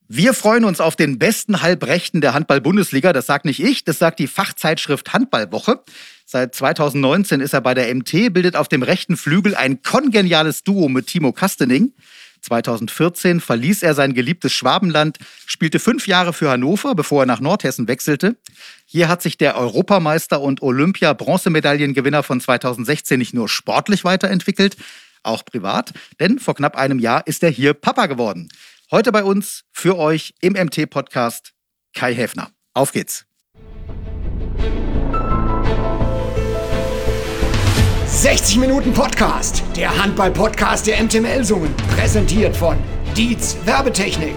Wir freuen uns auf den besten Halbrechten der Handball-Bundesliga. Das sagt nicht ich, das sagt die Fachzeitschrift Handballwoche. Seit 2019 ist er bei der MT, bildet auf dem rechten Flügel ein kongeniales Duo mit Timo Kastening. 2014 verließ er sein geliebtes Schwabenland, spielte 5 Jahre für Hannover, bevor er nach Nordhessen wechselte. Hier hat sich der Europameister und Olympia-Bronzemedaillengewinner von 2016 nicht nur sportlich weiterentwickelt, auch privat, denn vor knapp einem Jahr ist er hier Papa geworden. Heute bei uns für euch im MT-Podcast Kai Häfner. Auf geht's. 60 Minuten Podcast, der Handball-Podcast der MT Melsungen, präsentiert von Dietz Werbetechnik.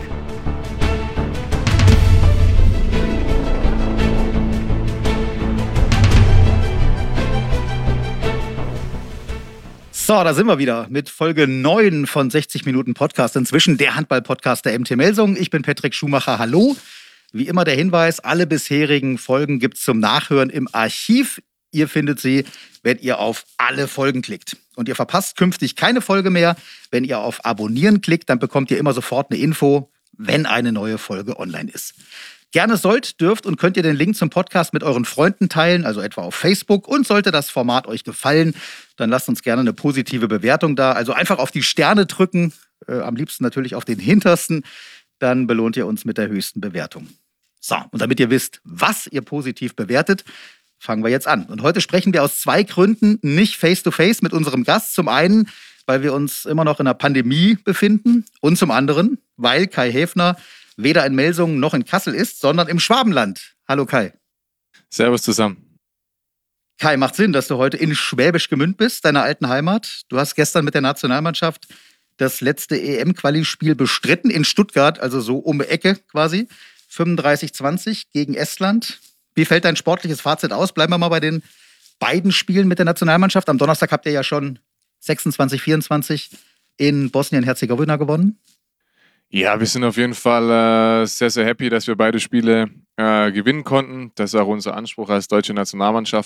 So, da sind wir wieder mit Folge 9 von 60 Minuten Podcast. Inzwischen der Handball-Podcast der MT Melsungen. Ich bin Patrick Schumacher. Hallo. Wie immer der Hinweis, alle bisherigen Folgen gibt's zum Nachhören im Archiv. Ihr findet sie, wenn ihr auf alle Folgen klickt. Und ihr verpasst künftig keine Folge mehr. Wenn ihr auf Abonnieren klickt, dann bekommt ihr immer sofort eine Info, wenn eine neue Folge online ist. Gerne dürft und könnt ihr den Link zum Podcast mit euren Freunden teilen, also etwa auf Facebook. Und sollte das Format euch gefallen, dann lasst uns gerne eine positive Bewertung da. Also einfach auf die Sterne drücken, am liebsten natürlich auf den hintersten. Dann belohnt ihr uns mit der höchsten Bewertung. So, und damit ihr wisst, was ihr positiv bewertet, fangen wir jetzt an. Und heute sprechen wir aus 2 Gründen nicht face-to-face mit unserem Gast. Zum einen, weil wir uns immer noch in einer Pandemie befinden. Und zum anderen, weil Kai Häfner weder in Melsungen noch in Kassel ist, sondern im Schwabenland. Hallo Kai. Servus zusammen. Kai, macht Sinn, dass du heute in Schwäbisch Gmünd bist, deiner alten Heimat. Du hast gestern mit der Nationalmannschaft das letzte EM-Quali-Spiel bestritten in Stuttgart, also so um die Ecke quasi. 35-20 gegen Estland. Wie fällt dein sportliches Fazit aus? Bleiben wir mal bei den beiden Spielen mit der Nationalmannschaft. Am Donnerstag habt ihr ja schon 26-24 in Bosnien-Herzegowina gewonnen. Ja, wir sind auf jeden Fall sehr, sehr happy, dass wir beide Spiele gewinnen konnten. Das ist auch unser Anspruch als deutsche Nationalmannschaft.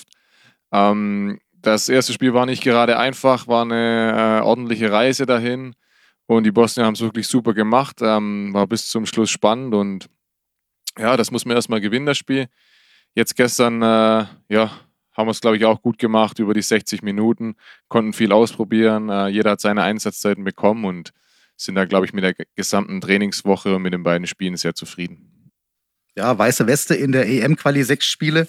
Das erste Spiel war nicht gerade einfach, war eine ordentliche Reise dahin. Und die Bosnier haben es wirklich super gemacht, war bis zum Schluss spannend. Und ja, das muss man erstmal gewinnen, das Spiel. Jetzt gestern haben wir es, glaube ich, auch gut gemacht über die 60 Minuten, konnten viel ausprobieren. Jeder hat seine Einsatzzeiten bekommen und sind da, glaube ich, mit der gesamten Trainingswoche und mit den beiden Spielen sehr zufrieden. Ja, weiße Weste in der EM-Quali, 6 Spiele,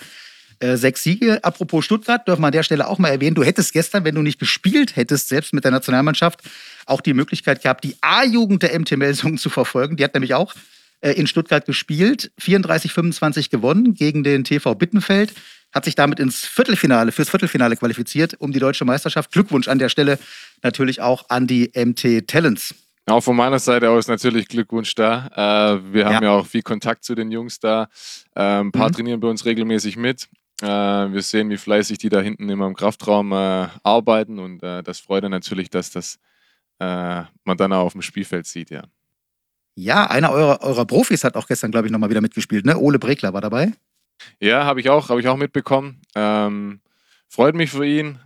6 Siege. Apropos Stuttgart, dürfen wir an der Stelle auch mal erwähnen, du hättest gestern, wenn du nicht gespielt hättest, selbst mit der Nationalmannschaft, auch die Möglichkeit gehabt, die A-Jugend der MT Melsungen zu verfolgen. Die hat nämlich auch in Stuttgart gespielt, 34-25 gewonnen gegen den TV Bittenfeld, hat sich damit fürs Viertelfinale qualifiziert um die deutsche Meisterschaft. Glückwunsch an der Stelle natürlich auch an die MT Talents. Auch von meiner Seite aus natürlich Glückwunsch da. Wir haben ja auch viel Kontakt zu den Jungs da. Ein paar trainieren bei uns regelmäßig mit. Wir sehen, wie fleißig die da hinten immer im Kraftraum arbeiten und das freut dann natürlich, dass das man dann auch auf dem Spielfeld sieht, ja. Ja, einer eurer Profis hat auch gestern, glaube ich, nochmal wieder mitgespielt, ne? Ole Bregler war dabei. Ja, habe ich auch mitbekommen. Freut mich für ihn,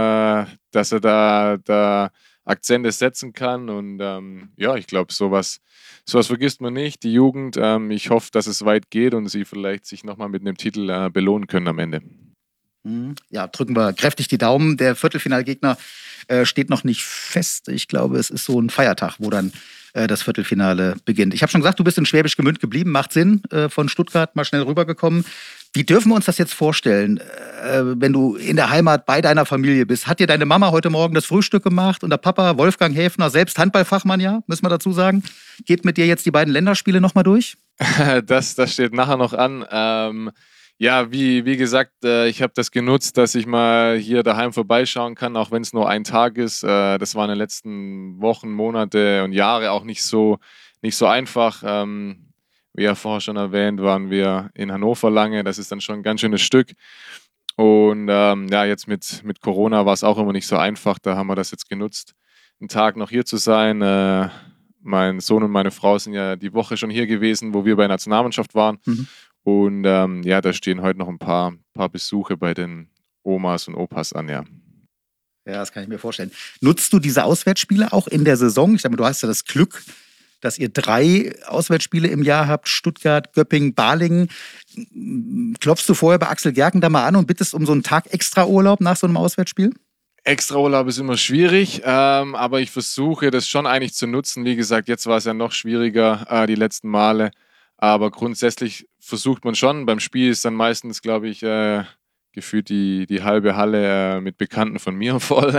dass er da Akzente setzen kann und ich glaube, sowas vergisst man nicht, die Jugend. Ich hoffe, dass es weit geht und sie vielleicht sich nochmal mit einem Titel belohnen können am Ende. Ja, drücken wir kräftig die Daumen. Der Viertelfinalgegner steht noch nicht fest. Ich glaube, es ist so ein Feiertag, wo dann das Viertelfinale beginnt. Ich habe schon gesagt, du bist in Schwäbisch Gmünd geblieben. Macht Sinn, von Stuttgart mal schnell rübergekommen. Wie dürfen wir uns das jetzt vorstellen, wenn du in der Heimat bei deiner Familie bist? Hat dir deine Mama heute Morgen das Frühstück gemacht und der Papa, Wolfgang Häfner, selbst Handballfachmann, ja, müssen wir dazu sagen, geht mit dir jetzt die beiden Länderspiele nochmal durch? Das steht nachher noch an. Wie gesagt, ich habe das genutzt, dass ich mal hier daheim vorbeischauen kann, auch wenn es nur ein Tag ist. Das war in den letzten Wochen, Monate und Jahre auch nicht so einfach. Wie ja vorher schon erwähnt, waren wir in Hannover lange. Das ist dann schon ein ganz schönes Stück. Und jetzt mit Corona war es auch immer nicht so einfach. Da haben wir das jetzt genutzt, einen Tag noch hier zu sein. Mein Sohn und meine Frau sind ja die Woche schon hier gewesen, wo wir bei der Nationalmannschaft waren. Und da stehen heute noch ein paar Besuche bei den Omas und Opas an, ja. Ja, das kann ich mir vorstellen. Nutzt du diese Auswärtsspiele auch in der Saison? Ich sag mal, du hast ja das Glück, dass ihr 3 Auswärtsspiele im Jahr habt, Stuttgart, Göppingen, Balingen. Klopfst du vorher bei Axel Gerken da mal an und bittest um so einen Tag extra Urlaub nach so einem Auswärtsspiel? Extraurlaub ist immer schwierig, aber ich versuche das schon eigentlich zu nutzen. Wie gesagt, jetzt war es ja noch schwieriger, die letzten Male. Aber grundsätzlich versucht man schon. Beim Spiel ist dann meistens, glaube ich, gefühlt die halbe Halle mit Bekannten von mir voll.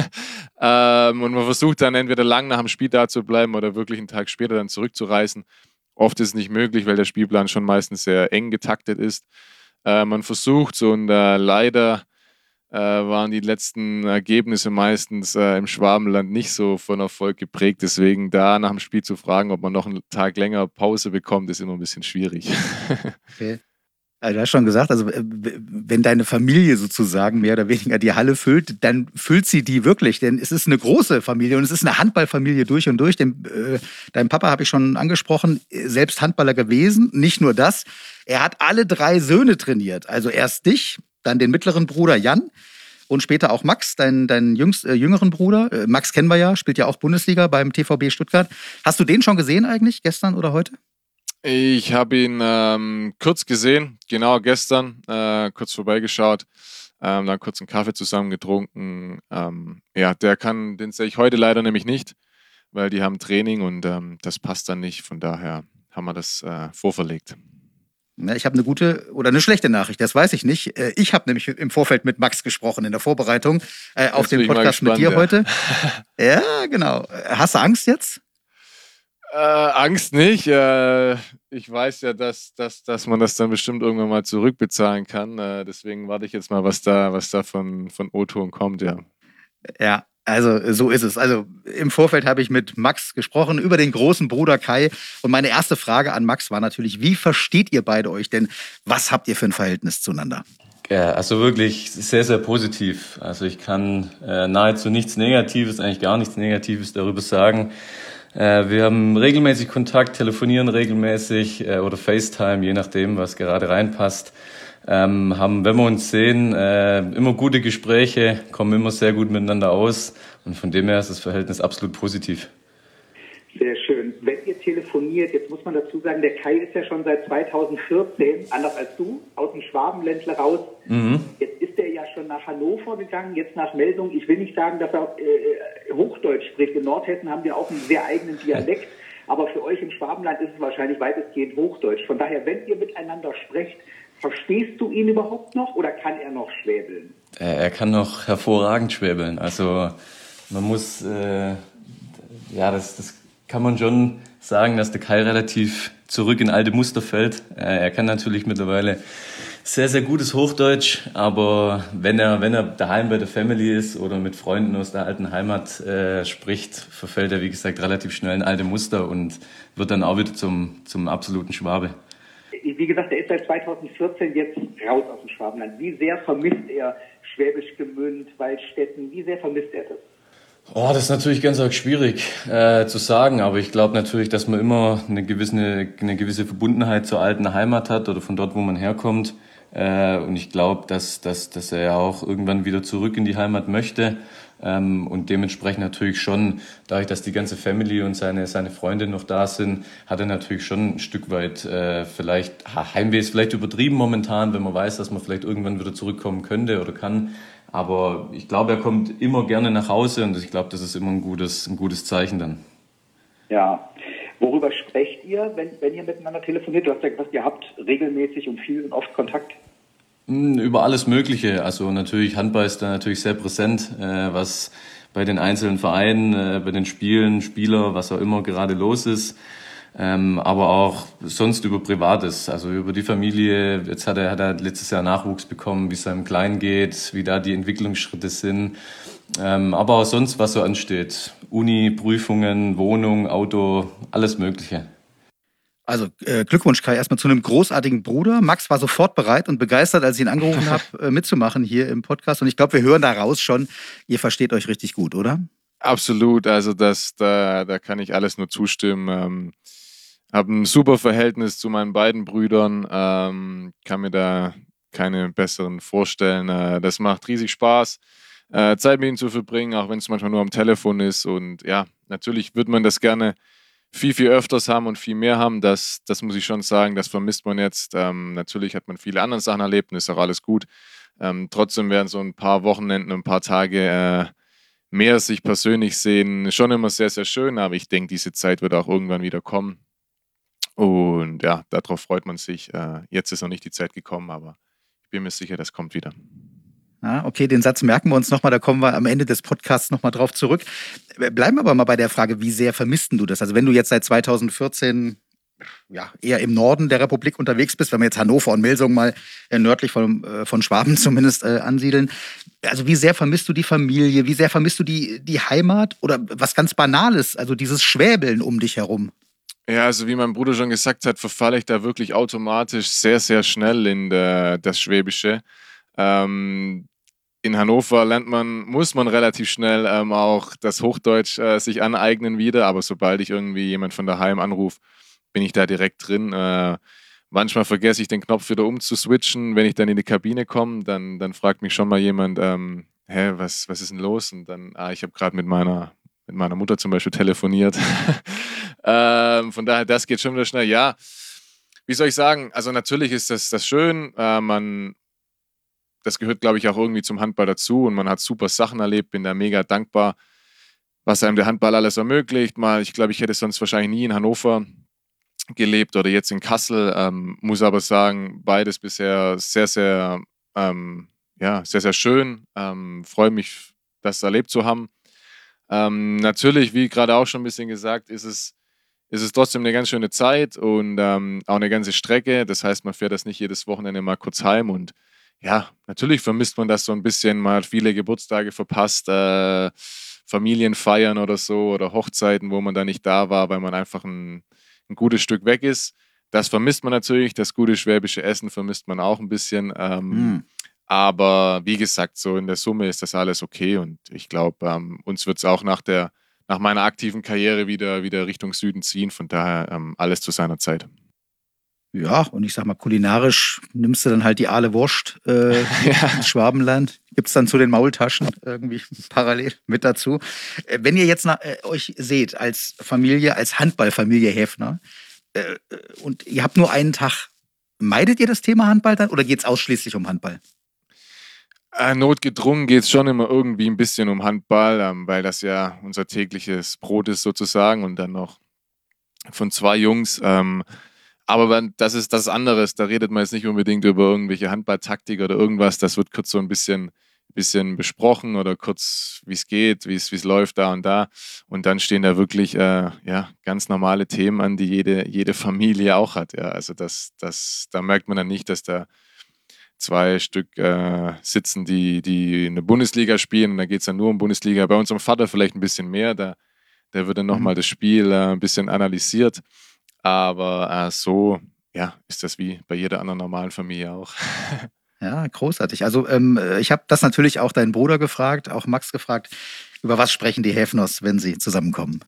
Und man versucht dann entweder lang nach dem Spiel da zu bleiben oder wirklich einen Tag später dann zurückzureisen. Oft ist es nicht möglich, weil der Spielplan schon meistens sehr eng getaktet ist. Man versucht es und leider waren die letzten Ergebnisse meistens im Schwabenland nicht so von Erfolg geprägt. Deswegen da nach dem Spiel zu fragen, ob man noch einen Tag länger Pause bekommt, ist immer ein bisschen schwierig. Okay. Also du hast schon gesagt, also wenn deine Familie sozusagen mehr oder weniger die Halle füllt, dann füllt sie die wirklich, denn es ist eine große Familie und es ist eine Handballfamilie durch und durch. Dein Papa habe ich schon angesprochen, selbst Handballer gewesen, nicht nur das. Er hat alle 3 Söhne trainiert, also erst dich, dann den mittleren Bruder Jan und später auch Max, deinen jüngeren Bruder. Max kennen wir ja, spielt ja auch Bundesliga beim TVB Stuttgart. Hast du den schon gesehen eigentlich, gestern oder heute? Ich habe ihn kurz gesehen, genau gestern, kurz vorbeigeschaut, dann kurz einen Kaffee zusammen getrunken. Den sehe ich heute leider nämlich nicht, weil die haben Training und das passt dann nicht. Von daher haben wir das vorverlegt. Ja, ich habe eine gute oder eine schlechte Nachricht, das weiß ich nicht. Ich habe nämlich im Vorfeld mit Max gesprochen in der Vorbereitung auf den Podcast mit dir heute. Ja, genau. Hast du Angst jetzt? Angst nicht. Ich weiß ja, dass man das dann bestimmt irgendwann mal zurückbezahlen kann. Deswegen warte ich jetzt mal, was da von O-Ton kommt, ja. Ja, also so ist es. Also im Vorfeld habe ich mit Max gesprochen über den großen Bruder Kai. Und meine erste Frage an Max war natürlich, wie versteht ihr beide euch denn? Was habt ihr für ein Verhältnis zueinander? Ja, also wirklich sehr, sehr positiv. Also ich kann nahezu nichts Negatives, eigentlich gar nichts Negatives darüber sagen. Wir haben regelmäßig Kontakt, telefonieren regelmäßig oder FaceTime, je nachdem, was gerade reinpasst. Haben, wenn wir uns sehen, immer gute Gespräche, kommen immer sehr gut miteinander aus. Und von dem her ist das Verhältnis absolut positiv. Sehr schön. Wenn ihr telefoniert, jetzt muss man dazu sagen, der Kai ist ja schon seit 2014, anders als du, aus dem Schwabenländler raus. Jetzt ist er ja schon nach Hannover gegangen, jetzt nach Melsungen. Ich will nicht sagen, dass er Hochdeutsch spricht. In Nordhessen haben wir auch einen sehr eigenen Dialekt. Aber für euch im Schwabenland ist es wahrscheinlich weitestgehend Hochdeutsch. Von daher, wenn ihr miteinander sprecht, verstehst du ihn überhaupt noch oder kann er noch schwäbeln? Er kann noch hervorragend schwäbeln. Also man muss, das kann man schon sagen, dass der Kai relativ zurück in alte Muster fällt. Er kann natürlich mittlerweile sehr, sehr gutes Hochdeutsch, aber wenn er daheim bei der Family ist oder mit Freunden aus der alten Heimat spricht, verfällt er, wie gesagt, relativ schnell in alte Muster und wird dann auch wieder zum absoluten Schwabe. Wie gesagt, er ist seit 2014 jetzt raus aus dem Schwabenland. Wie sehr vermisst er Schwäbisch Gmünd, Waldstätten? Wie sehr vermisst er das? Das ist natürlich ganz arg schwierig zu sagen, aber ich glaube natürlich, dass man immer eine gewisse Verbundenheit zur alten Heimat hat oder von dort, wo man herkommt. Und ich glaube, dass er ja auch irgendwann wieder zurück in die Heimat möchte. Und dementsprechend natürlich schon, dadurch, dass die ganze Family und seine Freunde noch da sind, hat er natürlich schon ein Stück weit vielleicht, Heimweh ist vielleicht übertrieben momentan, wenn man weiß, dass man vielleicht irgendwann wieder zurückkommen könnte oder kann. Aber ich glaube, er kommt immer gerne nach Hause und ich glaube, das ist immer ein gutes Zeichen dann. Ja. Worüber sprecht ihr, wenn ihr miteinander telefoniert? Du hast ja gesagt, ihr habt regelmäßig und viel und oft Kontakt. Über alles Mögliche. Also natürlich, Handball ist da natürlich sehr präsent, was bei den einzelnen Vereinen, bei den Spielen, Spieler, was auch immer gerade los ist. Aber auch sonst über Privates, also über die Familie. Jetzt hat er letztes Jahr Nachwuchs bekommen, wie es seinem Kleinen geht, wie da die Entwicklungsschritte sind. Aber auch sonst, was so ansteht. Uni, Prüfungen, Wohnung, Auto, alles Mögliche. Also Glückwunsch, Kai, erstmal zu einem großartigen Bruder. Max war sofort bereit und begeistert, als ich ihn angerufen habe, mitzumachen hier im Podcast. Und ich glaube, wir hören daraus schon, ihr versteht euch richtig gut, oder? Absolut, also da kann ich alles nur zustimmen. Habe ein super Verhältnis zu meinen beiden Brüdern, kann mir da keine besseren vorstellen. Das macht riesig Spaß, Zeit mit ihnen zu verbringen, auch wenn es manchmal nur am Telefon ist. Und ja, natürlich würde man das gerne viel öfters haben und viel mehr haben, das muss ich schon sagen, das vermisst man jetzt. Natürlich hat man viele andere Sachen erlebt und ist auch alles gut. Trotzdem werden so ein paar Wochenenden, ein paar Tage mehr sich persönlich sehen schon immer sehr, sehr schön, aber ich denke, diese Zeit wird auch irgendwann wieder kommen. Und ja, darauf freut man sich. Jetzt ist noch nicht die Zeit gekommen, aber ich bin mir sicher, das kommt wieder. Ja, okay, den Satz merken wir uns nochmal, da kommen wir am Ende des Podcasts nochmal drauf zurück. Bleiben wir aber mal bei der Frage, wie sehr vermisst du das? Also wenn du jetzt seit 2014 eher im Norden der Republik unterwegs bist, wenn wir jetzt Hannover und Melsungen mal nördlich von Schwaben zumindest ansiedeln, also wie sehr vermisst du die Familie, wie sehr vermisst du die Heimat oder was ganz Banales, also dieses Schwäbeln um dich herum? Ja, also wie mein Bruder schon gesagt hat, verfalle ich da wirklich automatisch sehr, sehr schnell in das Schwäbische. In Hannover muss man relativ schnell auch das Hochdeutsch sich aneignen wieder, aber sobald ich irgendwie jemand von daheim anrufe, bin ich da direkt drin. Manchmal vergesse ich den Knopf wieder umzuswitchen. Wenn ich dann in die Kabine komme, dann fragt mich schon mal jemand, was ist denn los? Und dann, ich habe gerade mit meiner Mutter zum Beispiel telefoniert. Von daher, das geht schon wieder schnell. Ja, wie soll ich sagen? Also natürlich ist das schön. Das gehört, glaube ich, auch irgendwie zum Handball dazu und man hat super Sachen erlebt, bin da mega dankbar, was einem der Handball alles ermöglicht. Ich glaube, ich hätte sonst wahrscheinlich nie in Hannover gelebt oder jetzt in Kassel, muss aber sagen, beides bisher sehr, sehr, sehr, sehr schön. Freue mich, das erlebt zu haben. Natürlich, wie gerade auch schon ein bisschen gesagt, ist es trotzdem eine ganz schöne Zeit und auch eine ganze Strecke. Das heißt, man fährt das nicht jedes Wochenende mal kurz heim und ja, natürlich vermisst man das so ein bisschen. Man hat viele Geburtstage verpasst, Familienfeiern oder so oder Hochzeiten, wo man da nicht da war, weil man einfach ein gutes Stück weg ist. Das vermisst man natürlich. Das gute schwäbische Essen vermisst man auch ein bisschen. Aber wie gesagt, so in der Summe ist das alles okay und ich glaube, uns wird es auch nach meiner aktiven Karriere wieder Richtung Süden ziehen. Von daher alles zu seiner Zeit. Ja, und ich sag mal, kulinarisch nimmst du dann halt die Aale Wurst ins Schwabenland. Gibt's dann zu den Maultaschen irgendwie parallel mit dazu. Wenn ihr jetzt euch seht als Familie, als Handballfamilie Häfner und ihr habt nur einen Tag, meidet ihr das Thema Handball dann oder geht's ausschließlich um Handball? Notgedrungen geht es schon immer irgendwie ein bisschen um Handball, weil das ja unser tägliches Brot ist sozusagen und dann noch von zwei Jungs. Aber das ist das anderes. Da redet man jetzt nicht unbedingt über irgendwelche Handballtaktik oder irgendwas. Das wird kurz so ein bisschen besprochen oder kurz, wie es geht, wie es läuft da und da. Und dann stehen da wirklich ganz normale Themen an, die jede Familie auch hat. Ja. Also da merkt man dann nicht, dass da zwei Stück sitzen, die in der Bundesliga spielen. Und da geht es dann nur um Bundesliga. Bei unserem Vater vielleicht ein bisschen mehr. Da wird dann nochmal das Spiel ein bisschen analysiert. Aber so ist das wie bei jeder anderen normalen Familie auch. Ja, großartig. Also ich habe das natürlich auch deinen Bruder gefragt, auch Max gefragt. Über was sprechen die Häfners, wenn sie zusammenkommen?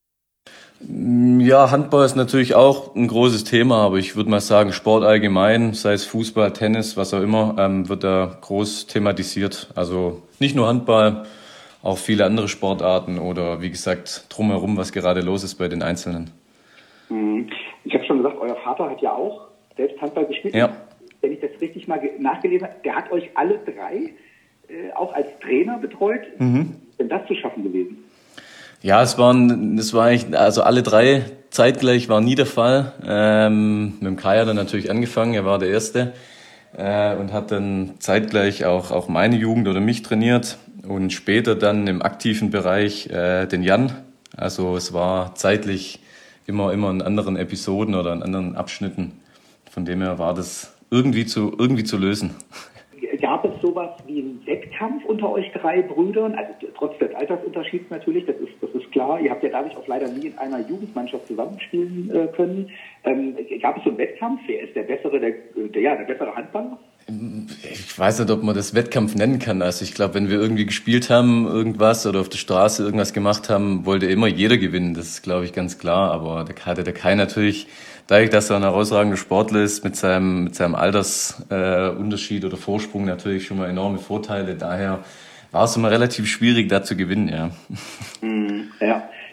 Ja, Handball ist natürlich auch ein großes Thema, aber ich würde mal sagen, Sport allgemein, sei es Fußball, Tennis, was auch immer, wird da groß thematisiert. Also nicht nur Handball, auch viele andere Sportarten oder wie gesagt, drumherum, was gerade los ist bei den Einzelnen. Ich habe schon gesagt, euer Vater hat ja auch selbst Handball gespielt. Ja. Wenn ich das richtig mal nachgelesen habe, der hat euch alle drei auch als Trainer betreut. Ist denn das zu schaffen gewesen? Ja, es war eigentlich, also alle drei zeitgleich war nie der Fall. Mit dem Kai hat er natürlich angefangen, er war der Erste und hat dann zeitgleich auch meine Jugend oder mich trainiert und später dann im aktiven Bereich den Jan. Also es war zeitlich immer in anderen Episoden oder in anderen Abschnitten. Von dem her war das irgendwie zu lösen. Gab es sowas wie einen Wettkampf unter euch drei Brüdern? Also trotz des Altersunterschieds natürlich, das ist klar. Ihr habt ja dadurch auch leider nie in einer Jugendmannschaft zusammenspielen können. Gab es so einen Wettkampf? Wer ist der bessere Handballer? Ich weiß nicht, ob man das Wettkampf nennen kann. Also ich glaube, wenn wir irgendwie gespielt haben, irgendwas oder auf der Straße irgendwas gemacht haben, wollte immer jeder gewinnen. Das ist, glaube ich, ganz klar. Aber der Kai natürlich, dadurch, dass er ein herausragender Sportler ist, mit seinem Altersunterschied oder Vorsprung natürlich schon mal enorme Vorteile. Daher war es immer relativ schwierig, da zu gewinnen, ja.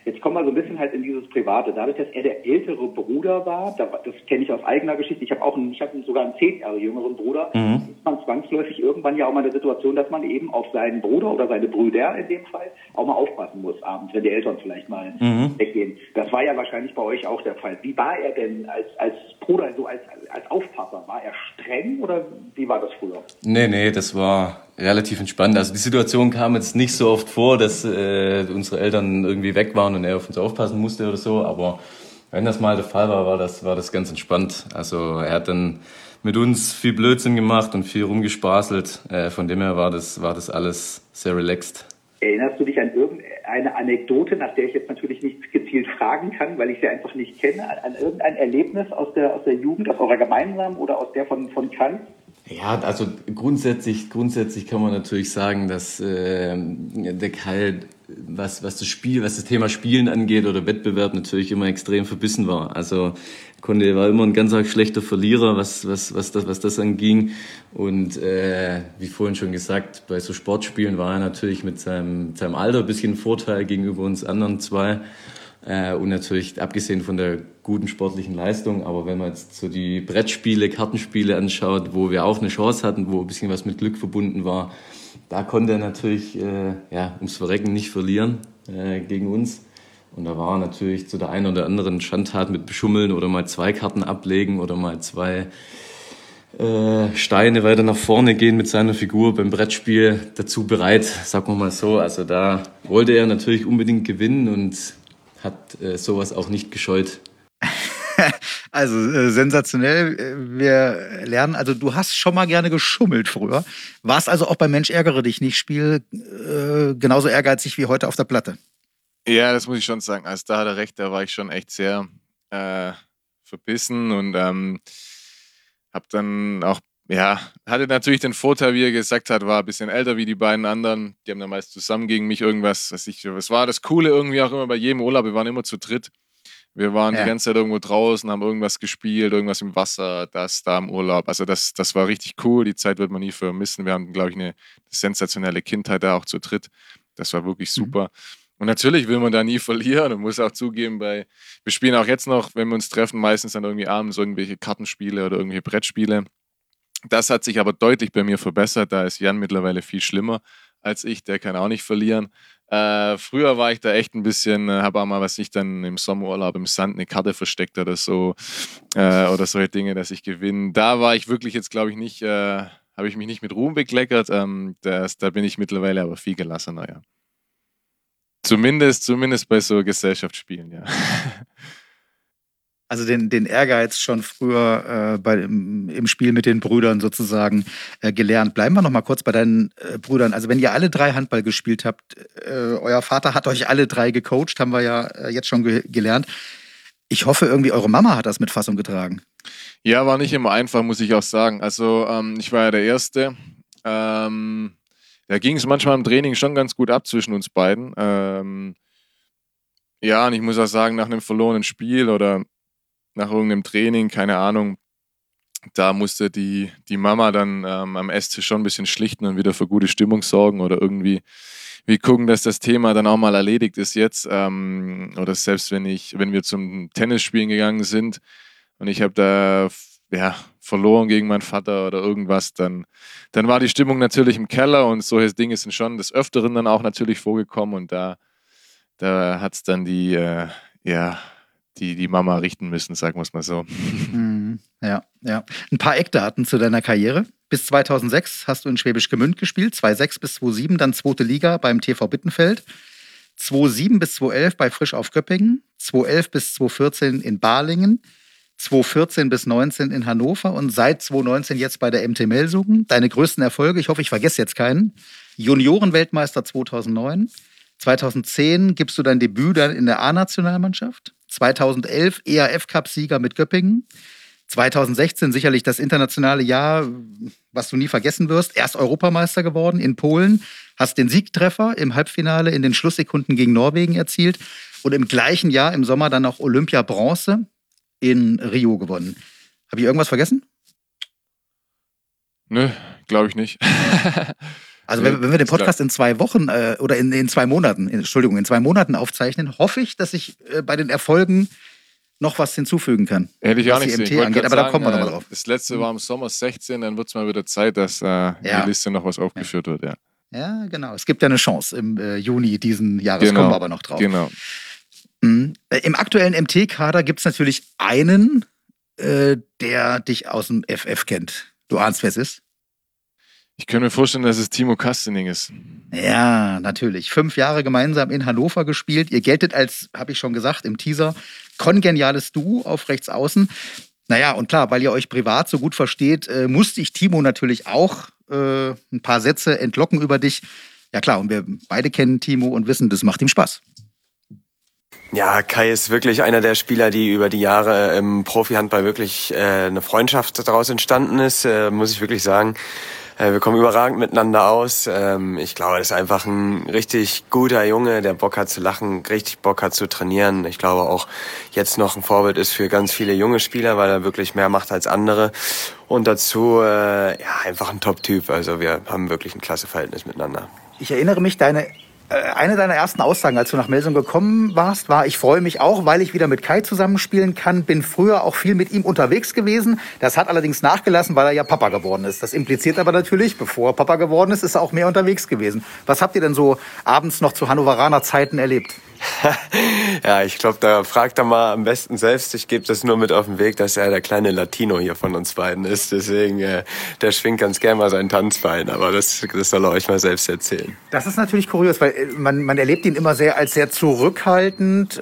Jetzt kommen wir so ein bisschen halt in dieses Private. Dadurch, dass er der ältere Bruder war, das kenne ich aus eigener Geschichte, ich habe sogar einen 10 Jahre jüngeren Bruder, ist man zwangsläufig irgendwann ja auch mal in der Situation, dass man eben auf seinen Bruder oder seine Brüder in dem Fall auch mal aufpassen muss abends, wenn die Eltern vielleicht mal weggehen. Das war ja wahrscheinlich bei euch auch der Fall. Wie war er denn als Bruder, so als Aufpasser? War er streng oder wie war das früher? Nee, das war relativ entspannt. Also die Situation kam jetzt nicht so oft vor, dass unsere Eltern irgendwie weg waren und er auf uns aufpassen musste oder so, aber wenn das mal der Fall war, war das ganz entspannt. Also er hat dann mit uns viel Blödsinn gemacht und viel rumgespaßelt. Von dem her war das alles sehr relaxed. Erinnerst du dich an irgendeine Anekdote, nach der ich jetzt natürlich nicht gezielt fragen kann, weil ich sie einfach nicht kenne, an irgendein Erlebnis aus der Jugend, aus eurer gemeinsamen oder aus der von Kant? Ja, also grundsätzlich kann man natürlich sagen, dass der Kai, was das Thema Spielen angeht oder Wettbewerb, natürlich immer extrem verbissen war. Also war immer ein ganz schlechter Verlierer, was das anging. Und wie vorhin schon gesagt, bei so Sportspielen war er natürlich mit seinem Alter ein bisschen Vorteil gegenüber uns anderen zwei. Und natürlich abgesehen von der guten sportlichen Leistung, aber wenn man jetzt so die Brettspiele, Kartenspiele anschaut, wo wir auch eine Chance hatten, wo ein bisschen was mit Glück verbunden war, da konnte er natürlich ums Verrecken nicht verlieren gegen uns. Und da war natürlich zu der einen oder anderen Schandtat mit Beschummeln oder mal 2 Karten ablegen oder mal 2 Steine weiter nach vorne gehen mit seiner Figur beim Brettspiel dazu bereit, sagen wir mal so. Also da wollte er natürlich unbedingt gewinnen und hat sowas auch nicht gescheut. Also sensationell. Wir lernen, also du hast schon mal gerne geschummelt früher. Warst also auch beim Mensch ärgere dich nicht Spiel genauso ehrgeizig wie heute auf der Platte? Ja, das muss ich schon sagen. Also da hat er recht, da war ich schon echt sehr verbissen und habe dann auch, hatte natürlich den Vorteil, wie er gesagt hat, war ein bisschen älter wie die beiden anderen. Die haben dann meist zusammen gegen mich irgendwas, was war das Coole irgendwie auch immer bei jedem Urlaub, wir waren immer zu dritt. Wir waren die ganze Zeit irgendwo draußen, haben irgendwas gespielt, irgendwas im Wasser, da im Urlaub. Also das war richtig cool, die Zeit wird man nie vermissen. Wir haben, glaube ich, eine sensationelle Kindheit da auch zu dritt. Das war wirklich super. Und natürlich will man da nie verlieren und muss auch zugeben, wir spielen auch jetzt noch, wenn wir uns treffen, meistens dann irgendwie abends irgendwelche Kartenspiele oder irgendwelche Brettspiele. Das hat sich aber deutlich bei mir verbessert. Da ist Jan mittlerweile viel schlimmer als ich. Der kann auch nicht verlieren. Früher war ich da echt ein bisschen, habe auch mal, dann im Sommerurlaub im Sand eine Karte versteckt oder so. Oder solche Dinge, dass ich gewinne. Da war ich wirklich jetzt, glaube ich, nicht, habe ich mich nicht mit Ruhm bekleckert. Da bin ich mittlerweile aber viel gelassener, ja. Zumindest bei so Gesellschaftsspielen, ja. Also den Ehrgeiz schon früher im Spiel mit den Brüdern sozusagen gelernt. Bleiben wir noch mal kurz bei deinen Brüdern. Also wenn ihr alle 3 Handball gespielt habt, euer Vater hat euch alle 3 gecoacht, haben wir ja jetzt schon gelernt. Ich hoffe irgendwie, eure Mama hat das mit Fassung getragen. Ja, war nicht immer einfach, muss ich auch sagen. Also ich war ja der Erste. Da ging es manchmal im Training schon ganz gut ab zwischen uns beiden. Und ich muss auch sagen, nach einem verlorenen Spiel oder nach irgendeinem Training, keine Ahnung, da musste die Mama dann am Esstisch schon ein bisschen schlichten und wieder für gute Stimmung sorgen oder irgendwie gucken, dass das Thema dann auch mal erledigt ist jetzt. Oder selbst wenn wir zum Tennisspielen gegangen sind und ich habe da verloren gegen meinen Vater oder irgendwas, dann war die Stimmung natürlich im Keller und solche Dinge sind schon des Öfteren dann auch natürlich vorgekommen und da hat es dann die Mama richten müssen, sagen wir es mal so. Ja. Ein paar Eckdaten zu deiner Karriere. Bis 2006 hast du in Schwäbisch Gmünd gespielt, 2006 bis 2007 dann 2. Liga beim TV Bittenfeld, 2007 bis 2011 bei Frisch auf Göppingen, 2011 bis 2014 in Balingen, 2014 bis 2019 in Hannover und seit 2019 jetzt bei der MT Melsungen. Deine größten Erfolge, ich hoffe, ich vergesse jetzt keinen. Juniorenweltmeister 2009. 2010 gibst du dein Debüt dann in der A-Nationalmannschaft. 2011 EAF-Cup-Sieger mit Göppingen. 2016 sicherlich das internationale Jahr, was du nie vergessen wirst. Erst Europameister geworden in Polen. Hast den Siegtreffer im Halbfinale in den Schlusssekunden gegen Norwegen erzielt. Und im gleichen Jahr, im Sommer, dann auch Olympia-Bronze in Rio gewonnen. Habe ich irgendwas vergessen? Nö, glaube ich nicht. Also wenn wir den Podcast in 2 Wochen oder in 2 Monaten, in 2 Monaten aufzeichnen, hoffe ich, dass ich bei den Erfolgen noch was hinzufügen kann. Hätte ich auch nicht was die sehen. MT angeht, aber da kommen wir nochmal drauf. Das letzte war im Sommer 16, dann wird es mal wieder Zeit, dass in die Liste noch was aufgeführt wird, ja. Ja, genau. Es gibt ja eine Chance im Juni diesen Jahres, kommen wir aber noch drauf. Genau. Im aktuellen MT-Kader gibt es natürlich einen, der dich aus dem FF kennt. Du ahnst, wer es ist? Ich könnte mir vorstellen, dass es Timo Kastening ist. Ja, natürlich. 5 Jahre gemeinsam in Hannover gespielt. Ihr geltet als, habe ich schon gesagt im Teaser, kongeniales Duo auf rechts außen. Naja, und klar, weil ihr euch privat so gut versteht, musste ich Timo natürlich auch ein paar Sätze entlocken über dich. Ja klar, und wir beide kennen Timo und wissen, das macht ihm Spaß. Ja, Kai ist wirklich einer der Spieler, die über die Jahre im Profihandball wirklich eine Freundschaft daraus entstanden ist, muss ich wirklich sagen. Wir kommen überragend miteinander aus. Ich glaube, er ist einfach ein richtig guter Junge, der Bock hat zu lachen, richtig Bock hat zu trainieren. Ich glaube auch jetzt noch ein Vorbild ist für ganz viele junge Spieler, weil er wirklich mehr macht als andere. Und dazu einfach ein Top-Typ. Also wir haben wirklich ein klasse Verhältnis miteinander. Ich erinnere mich, eine deiner ersten Aussagen, als du nach Melsung gekommen warst, war: Ich freue mich auch, weil ich wieder mit Kai zusammenspielen kann. Bin früher auch viel mit ihm unterwegs gewesen. Das hat allerdings nachgelassen, weil er ja Papa geworden ist. Das impliziert aber natürlich, bevor er Papa geworden ist, ist er auch mehr unterwegs gewesen. Was habt ihr denn so abends noch zu Hannoveraner Zeiten erlebt? Ja, ich glaube, da fragt er mal am besten selbst. Ich gebe das nur mit auf den Weg, dass er der kleine Latino hier von uns beiden ist. Deswegen, der schwingt ganz gerne mal sein Tanzbein. Aber das soll er euch mal selbst erzählen. Das ist natürlich kurios, weil man erlebt ihn immer als sehr zurückhaltend,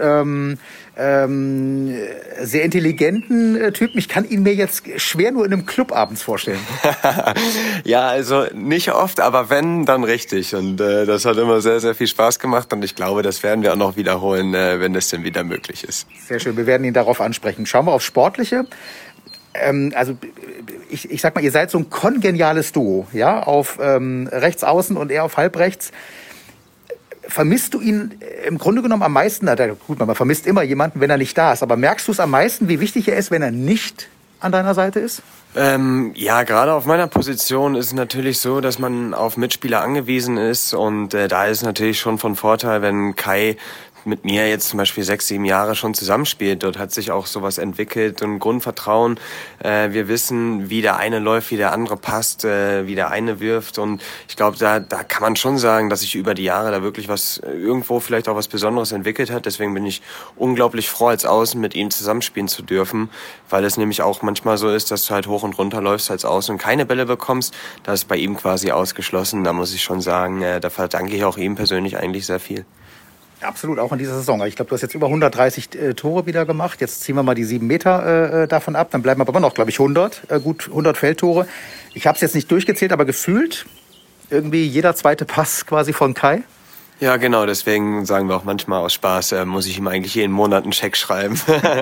sehr intelligenten Typen. Ich kann ihn mir jetzt schwer nur in einem Club abends vorstellen. Ja, also nicht oft, aber wenn, dann richtig. Und das hat immer sehr, sehr viel Spaß gemacht. Und ich glaube, das werden wir auch noch wiederholen, wenn das denn wieder möglich ist. Sehr schön, wir werden ihn darauf ansprechen. Schauen wir aufs Sportliche. Also ich sag mal, ihr seid so ein kongeniales Duo, ja, auf rechts außen und er auf halbrechts. Vermisst du ihn im Grunde genommen am meisten? Gut, man vermisst immer jemanden, wenn er nicht da ist. Aber merkst du es am meisten, wie wichtig er ist, wenn er nicht an deiner Seite ist? Ja, gerade auf meiner Position ist es natürlich so, dass man auf Mitspieler angewiesen ist. Und da ist es natürlich schon von Vorteil, wenn Kai mit mir jetzt zum Beispiel 6, 7 Jahre schon zusammenspielt. Dort hat sich auch sowas entwickelt und Grundvertrauen. Wir wissen, wie der eine läuft, wie der andere passt, wie der eine wirft. Und ich glaube, da kann man schon sagen, dass sich über die Jahre da wirklich was, irgendwo vielleicht auch was Besonderes entwickelt hat. Deswegen bin ich unglaublich froh, als Außen mit ihm zusammenspielen zu dürfen, weil es nämlich auch manchmal so ist, dass du halt hoch und runter läufst als Außen und keine Bälle bekommst. Das ist bei ihm quasi ausgeschlossen. Da muss ich schon sagen, da verdanke ich auch ihm persönlich eigentlich sehr viel. Absolut, auch in dieser Saison. Ich glaube, du hast jetzt über 130 Tore wieder gemacht. Jetzt ziehen wir mal die 7 Meter davon ab. Dann bleiben aber immer noch, glaube ich, 100. Gut 100 Feldtore. Ich habe es jetzt nicht durchgezählt, aber gefühlt irgendwie jeder zweite Pass quasi von Kai. Ja, genau, deswegen sagen wir auch manchmal aus Spaß, muss ich ihm eigentlich jeden Monat einen Scheck schreiben.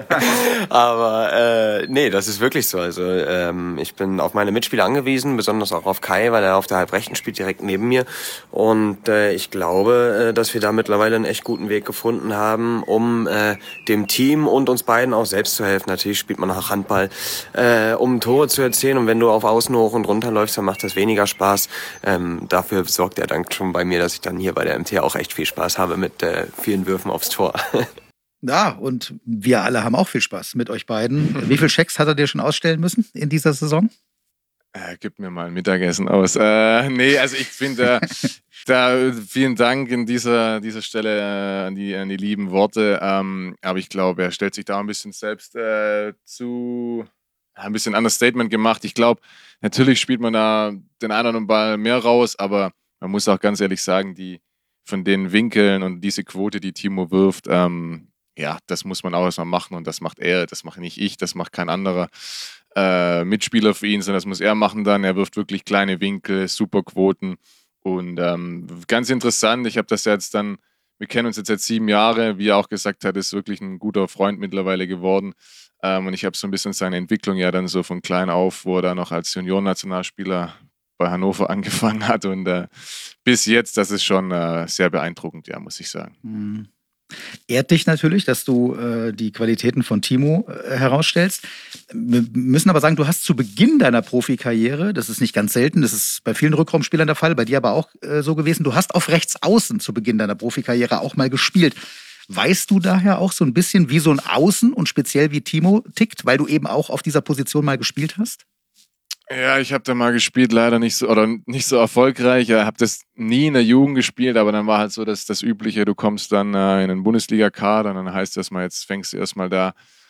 Aber nee, das ist wirklich so. Also ich bin auf meine Mitspieler angewiesen, besonders auch auf Kai, weil er auf der Halbrechten spielt, direkt neben mir. Und ich glaube, dass wir da mittlerweile einen echt guten Weg gefunden haben, um dem Team und uns beiden auch selbst zu helfen. Natürlich spielt man auch Handball, um Tore zu erzielen. Und wenn du auf Außen hoch und runter läufst, dann macht das weniger Spaß. Dafür sorgt er dann schon bei mir, dass ich dann hier bei der MT auch echt viel Spaß habe mit vielen Würfen aufs Tor. Ja, und wir alle haben auch viel Spaß mit euch beiden. Wie viele Schecks hat er dir schon ausstellen müssen in dieser Saison? Gib mir mal ein Mittagessen aus. Nee, also ich finde, da vielen Dank in dieser Stelle an die lieben Worte. Aber ich glaube, er stellt sich da ein bisschen selbst ein bisschen anderes Statement gemacht. Ich glaube, natürlich spielt man da den einen oder anderen Ball mehr raus, aber man muss auch ganz ehrlich sagen, von den Winkeln und diese Quote, die Timo wirft, das muss man auch erstmal machen und das macht er, das mache nicht ich, das macht kein anderer Mitspieler für ihn, sondern das muss er machen dann. Er wirft wirklich kleine Winkel, super Quoten und ganz interessant, ich habe das jetzt dann, wir kennen uns jetzt seit 7 Jahren, wie er auch gesagt hat, ist wirklich ein guter Freund mittlerweile geworden und ich habe so ein bisschen seine Entwicklung ja dann so von klein auf, wo er da noch als Juniorennationalspieler bei Hannover angefangen hat und bis jetzt, das ist schon sehr beeindruckend, ja, muss ich sagen. Ehrt dich natürlich, dass du die Qualitäten von Timo herausstellst. Wir müssen aber sagen, du hast zu Beginn deiner Profikarriere, das ist nicht ganz selten, das ist bei vielen Rückraumspielern der Fall, bei dir aber auch so gewesen, du hast auf Rechtsaußen zu Beginn deiner Profikarriere auch mal gespielt. Weißt du daher auch so ein bisschen, wie so ein Außen und speziell wie Timo tickt, weil du eben auch auf dieser Position mal gespielt hast? Ja, ich habe da mal gespielt, leider nicht so erfolgreich. Ich habe das nie in der Jugend gespielt, aber dann war halt so das Übliche, du kommst dann in den Bundesliga-Kader und dann heißt das mal, jetzt fängst du erstmal da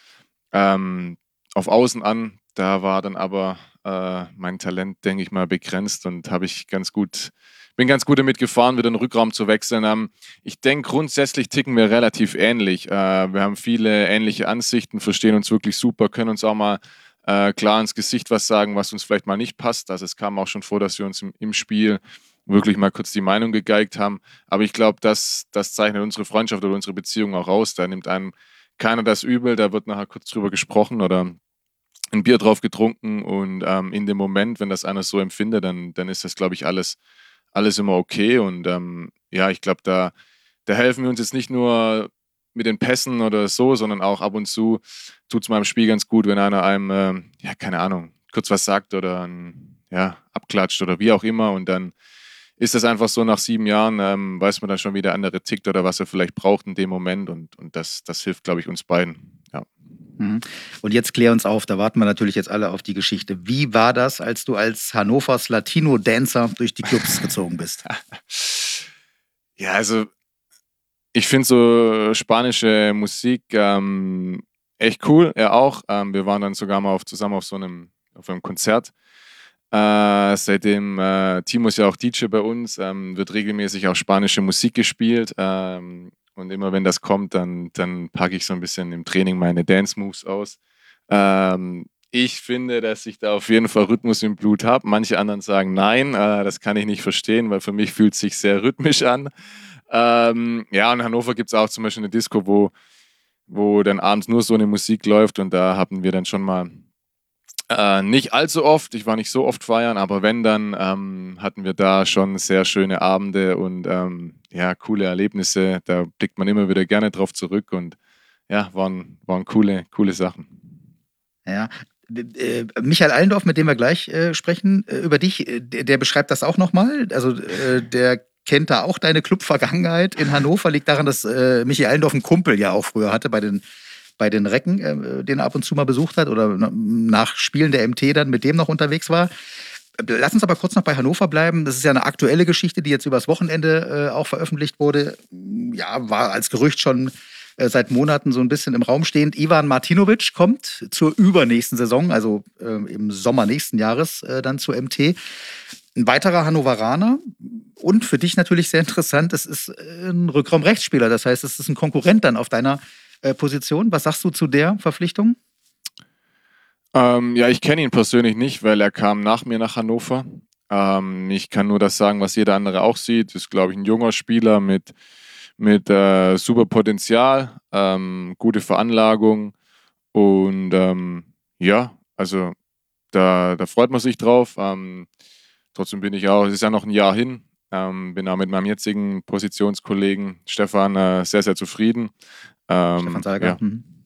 auf Außen an. Da war dann aber mein Talent, denke ich mal, begrenzt und bin ganz gut damit gefahren, wieder den Rückraum zu wechseln. Ich denke, grundsätzlich ticken wir relativ ähnlich. Wir haben viele ähnliche Ansichten, verstehen uns wirklich super, können uns auch mal klar ins Gesicht was sagen, was uns vielleicht mal nicht passt. Also es kam auch schon vor, dass wir uns im Spiel wirklich mal kurz die Meinung gegeigt haben. Aber ich glaube, das zeichnet unsere Freundschaft oder unsere Beziehung auch aus. Da nimmt einem keiner das übel, da wird nachher kurz drüber gesprochen oder ein Bier drauf getrunken und in dem Moment, wenn das einer so empfindet, dann ist das, glaube ich, alles immer okay. Und ich glaube, da helfen wir uns jetzt nicht nur mit den Pässen oder so, sondern auch ab und zu tut es meinem Spiel ganz gut, wenn einer einem, keine Ahnung, kurz was sagt oder abklatscht oder wie auch immer. Und dann ist das einfach so, nach 7 Jahren weiß man dann schon, wie der andere tickt oder was er vielleicht braucht in dem Moment. Und das hilft, glaube ich, uns beiden. Ja. Und jetzt klär uns auf, da warten wir natürlich jetzt alle auf die Geschichte. Wie war das, als du als Hannovers Latino-Dancer durch die Clubs gezogen bist? Ja, also ich finde so spanische Musik echt cool, er auch. Wir waren dann sogar mal zusammen auf einem Konzert. Seitdem Timo ist ja auch DJ bei uns, wird regelmäßig auch spanische Musik gespielt. Und immer wenn das kommt, dann packe ich so ein bisschen im Training meine Dance-Moves aus. Ich finde, dass ich da auf jeden Fall Rhythmus im Blut habe. Manche anderen sagen nein, das kann ich nicht verstehen, weil für mich fühlt es sich sehr rhythmisch an. In Hannover gibt es auch zum Beispiel eine Disco, wo dann abends nur so eine Musik läuft und da hatten wir dann schon mal nicht allzu oft, ich war nicht so oft feiern, aber wenn, dann hatten wir da schon sehr schöne Abende und coole Erlebnisse, da blickt man immer wieder gerne drauf zurück und ja, waren coole Sachen. Ja, Michael Allendorf, mit dem wir gleich sprechen, über dich, der beschreibt das auch nochmal, also der kennt da auch deine Club-Vergangenheit in Hannover. Liegt daran, dass Michael Allendorf einen Kumpel ja auch früher hatte bei den Recken, den er ab und zu mal besucht hat oder nach Spielen der MT dann mit dem noch unterwegs war. Lass uns aber kurz noch bei Hannover bleiben. Das ist ja eine aktuelle Geschichte, die jetzt übers Wochenende auch veröffentlicht wurde. Ja, war als Gerücht schon seit Monaten so ein bisschen im Raum stehend. Ivan Martinovic kommt zur übernächsten Saison, also im Sommer nächsten Jahres dann zur MT. Ein weiterer Hannoveraner und für dich natürlich sehr interessant, es ist ein Rückraum-Rechtsspieler. Das heißt, es ist ein Konkurrent dann auf deiner Position. Was sagst du zu der Verpflichtung? Ich kenne ihn persönlich nicht, weil er kam nach mir nach Hannover. Ich kann nur das sagen, was jeder andere auch sieht. Ist, glaube ich, ein junger Spieler mit super Potenzial, gute Veranlagung und also da freut man sich drauf. Trotzdem es ist ja noch ein Jahr hin, bin auch mit meinem jetzigen Positionskollegen Stefan sehr, sehr zufrieden. Stefan Salger.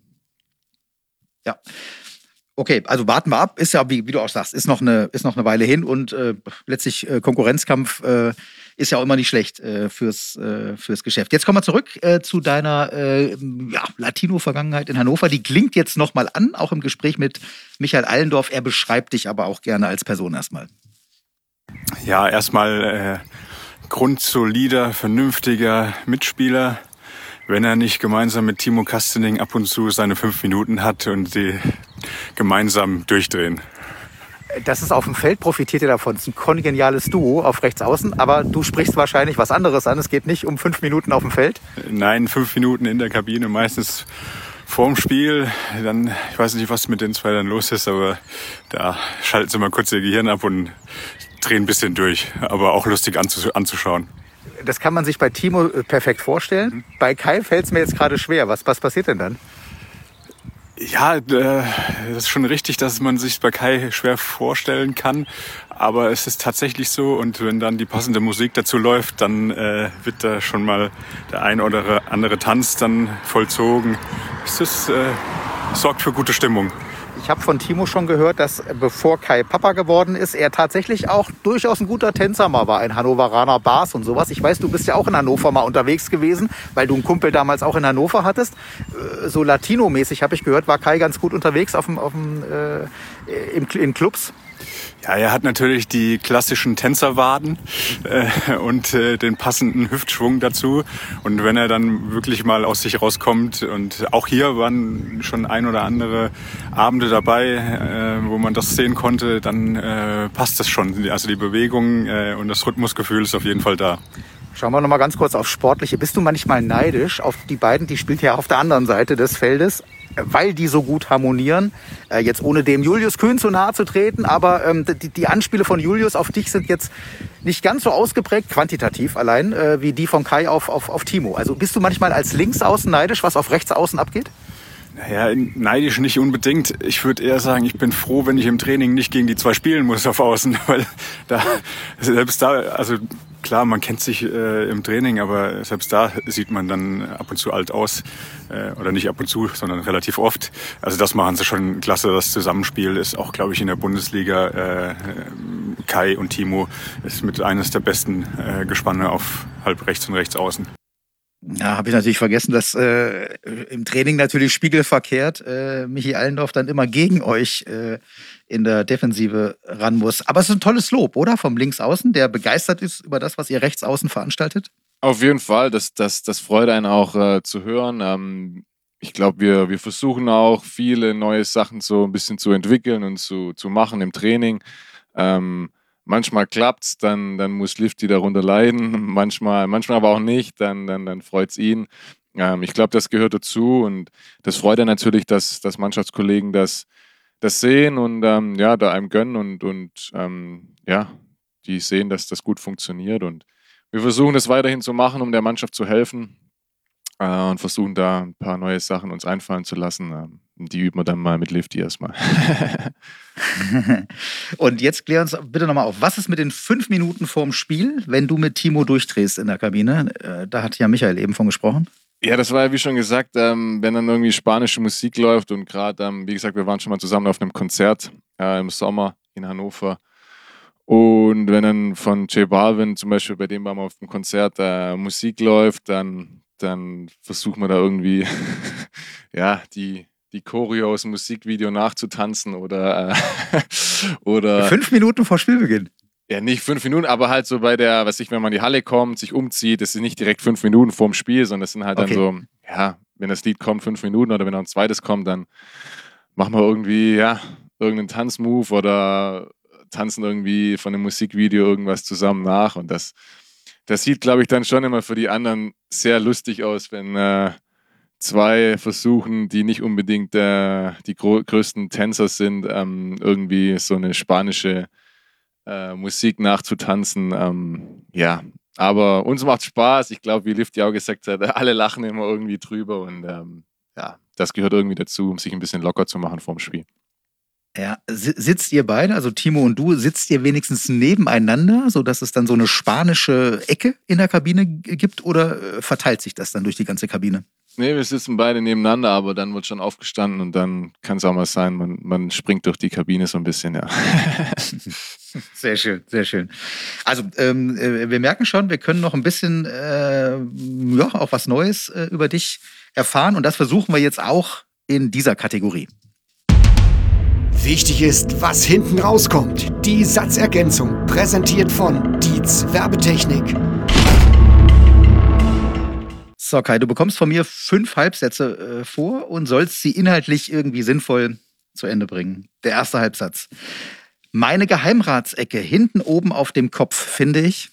Ja. Okay, also warten wir ab. Ist ja, wie du auch sagst, ist noch eine Weile hin und letztlich Konkurrenzkampf ist ja auch immer nicht schlecht fürs Geschäft. Jetzt kommen wir zurück zu deiner Latino-Vergangenheit in Hannover. Die klingt jetzt nochmal an, auch im Gespräch mit Michael Allendorf. Er beschreibt dich aber auch gerne als Person erstmal. Ja, erstmal grundsolider, vernünftiger Mitspieler. Wenn er nicht gemeinsam mit Timo Kastening ab und zu seine 5 Minuten hat und die gemeinsam durchdrehen. Das ist auf dem Feld, profitiert ihr davon. Es ist ein kongeniales Duo auf Rechtsaußen, aber du sprichst wahrscheinlich was anderes an. Es geht nicht um 5 Minuten auf dem Feld. Nein, 5 Minuten in der Kabine, meistens vorm Spiel. Dann, ich weiß nicht, was mit den 2 dann los ist, aber da schalten sie mal kurz ihr Gehirn ab und drehen ein bisschen durch. Aber auch lustig anzuschauen. Das kann man sich bei Timo perfekt vorstellen. Bei Kai fällt es mir jetzt gerade schwer. Was passiert denn dann? Ja, das ist schon richtig, dass man sich bei Kai schwer vorstellen kann. Aber es ist tatsächlich so. Und wenn dann die passende Musik dazu läuft, dann wird da schon mal der ein oder andere Tanz dann vollzogen. Es sorgt für gute Stimmung. Ich habe von Timo schon gehört, dass bevor Kai Papa geworden ist, er tatsächlich auch durchaus ein guter Tänzer mal war in Hannoveraner Bars und sowas. Ich weiß, du bist ja auch in Hannover mal unterwegs gewesen, weil du einen Kumpel damals auch in Hannover hattest. So Latino-mäßig habe ich gehört, war Kai ganz gut unterwegs in Clubs. Ja, er hat natürlich die klassischen Tänzerwaden und den passenden Hüftschwung dazu. Und wenn er dann wirklich mal aus sich rauskommt, und auch hier waren schon ein oder andere Abende dabei, wo man das sehen konnte, dann passt das schon. Also die Bewegung und das Rhythmusgefühl ist auf jeden Fall da. Schauen wir noch mal ganz kurz aufs Sportliche. Bist du manchmal neidisch auf die beiden? Die spielt ja auf der anderen Seite des Feldes, weil die so gut harmonieren. Jetzt ohne dem Julius Kühn zu nahe zu treten, aber die Anspiele von Julius auf dich sind jetzt nicht ganz so ausgeprägt, quantitativ allein, wie die von Kai auf Timo. Also bist du manchmal als Linksaußen neidisch, was auf Rechtsaußen abgeht? Naja, neidisch nicht unbedingt. Ich würde eher sagen, ich bin froh, wenn ich im Training nicht gegen die zwei spielen muss auf Außen, weil selbst da, also klar, man kennt sich im Training, aber selbst da sieht man dann ab und zu alt aus. Oder nicht ab und zu, sondern relativ oft. Also das machen sie schon klasse. Das Zusammenspiel ist auch, glaube ich, in der Bundesliga. Kai und Timo ist mit eines der besten Gespanne auf halb rechts und rechts außen. Ja, habe ich natürlich vergessen, dass im Training natürlich spiegelverkehrt Michi Allendorf dann immer gegen euch in der Defensive ran muss. Aber es ist ein tolles Lob, oder? Vom Linksaußen, der begeistert ist über das, was ihr Rechtsaußen veranstaltet. Auf jeden Fall, das freut einen auch zu hören. Ich glaube, wir versuchen auch viele neue Sachen so ein bisschen zu entwickeln und zu machen im Training. Manchmal klappt's, dann muss Lifty darunter leiden, manchmal aber auch nicht, dann freut's ihn. Ich glaube, das gehört dazu und das freut er natürlich, dass Mannschaftskollegen das sehen und da einem gönnen und die sehen, dass das gut funktioniert und wir versuchen es weiterhin zu machen, um der Mannschaft zu helfen und versuchen da ein paar neue Sachen uns einfallen zu lassen. Die üben wir dann mal mit Lifty erstmal. Und jetzt klär uns bitte nochmal auf, was ist mit den 5 Minuten vorm Spiel, wenn du mit Timo durchdrehst in der Kabine? Da hat ja Michael eben von gesprochen. Ja, das war ja wie schon gesagt, wenn dann irgendwie spanische Musik läuft und gerade, wie gesagt, wir waren schon mal zusammen auf einem Konzert im Sommer in Hannover. Und wenn dann von J Balvin zum Beispiel, bei dem waren wir auf dem Konzert, Musik läuft, dann versuchen wir da irgendwie die Choreo aus dem Musikvideo nachzutanzen oder 5 Minuten vor Spielbeginn. Ja, nicht 5 Minuten, aber halt so bei der, wenn man in die Halle kommt, sich umzieht, das ist nicht direkt 5 Minuten vorm Spiel, sondern das sind halt dann so, wenn das Lied kommt, 5 Minuten oder wenn noch ein zweites kommt, dann machen wir irgendwie, irgendeinen Tanzmove oder tanzen irgendwie von dem Musikvideo irgendwas zusammen nach und das sieht, glaube ich, dann schon immer für die anderen sehr lustig aus, wenn zwei versuchen, die nicht unbedingt die größten Tänzer sind, irgendwie so eine spanische Musik nachzutanzen. Aber uns macht Spaß. Ich glaube, wie Lifty auch gesagt hat, alle lachen immer irgendwie drüber und das gehört irgendwie dazu, um sich ein bisschen locker zu machen vorm Spiel. Ja, sitzt ihr beide, also Timo und du, sitzt ihr wenigstens nebeneinander, sodass es dann so eine spanische Ecke in der Kabine gibt oder verteilt sich das dann durch die ganze Kabine? Nee, wir sitzen beide nebeneinander, aber dann wird schon aufgestanden und dann kann es auch mal sein, man springt durch die Kabine so ein bisschen, ja. Sehr schön, sehr schön. Also wir merken schon, wir können noch ein bisschen auch was Neues über dich erfahren und das versuchen wir jetzt auch in dieser Kategorie. Wichtig ist, was hinten rauskommt. Die Satzergänzung, präsentiert von Dietz Werbetechnik. So, Kai, du bekommst von mir 5 Halbsätze vor und sollst sie inhaltlich irgendwie sinnvoll zu Ende bringen. Der erste Halbsatz. Meine Geheimratsecke hinten oben auf dem Kopf finde ich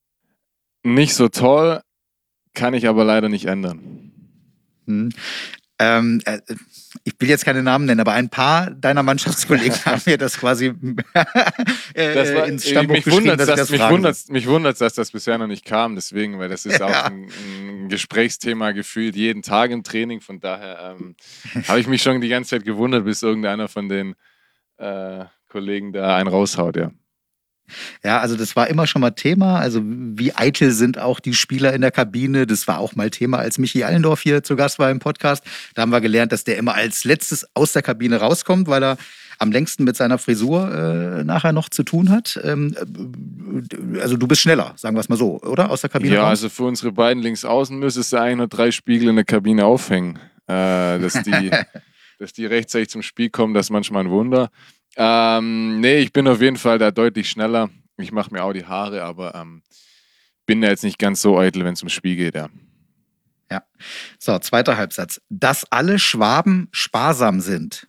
nicht so toll, kann ich aber leider nicht ändern. Ich will jetzt keine Namen nennen, aber ein paar deiner Mannschaftskollegen haben mir das quasi ins Stammbuch geschrieben, dass ich das fragen soll. Mich wundert, dass das bisher noch nicht kam, deswegen, weil das ist auch ein Gesprächsthema gefühlt jeden Tag im Training. Von daher habe ich mich schon die ganze Zeit gewundert, bis irgendeiner von den Kollegen da einen raushaut, ja. Ja, also das war immer schon mal Thema. Also wie eitel sind auch die Spieler in der Kabine. Das war auch mal Thema, als Michi Allendorf hier zu Gast war im Podcast. Da haben wir gelernt, dass der immer als letztes aus der Kabine rauskommt, weil er am längsten mit seiner Frisur nachher noch zu tun hat. Also du bist schneller, sagen wir es mal so, oder? Aus der Kabine Ja, raus? also für unsere beiden Linksaußen müsstest du eigentlich nur 3 Spiegel in der Kabine aufhängen. Dass die rechtzeitig zum Spiel kommen, das ist manchmal ein Wunder. Nee, ich bin auf jeden Fall da deutlich schneller. Ich mache mir auch die Haare, aber bin da jetzt nicht ganz so eitel, wenn es ums Spiel geht, ja. Ja. So, zweiter Halbsatz. Dass alle Schwaben sparsam sind.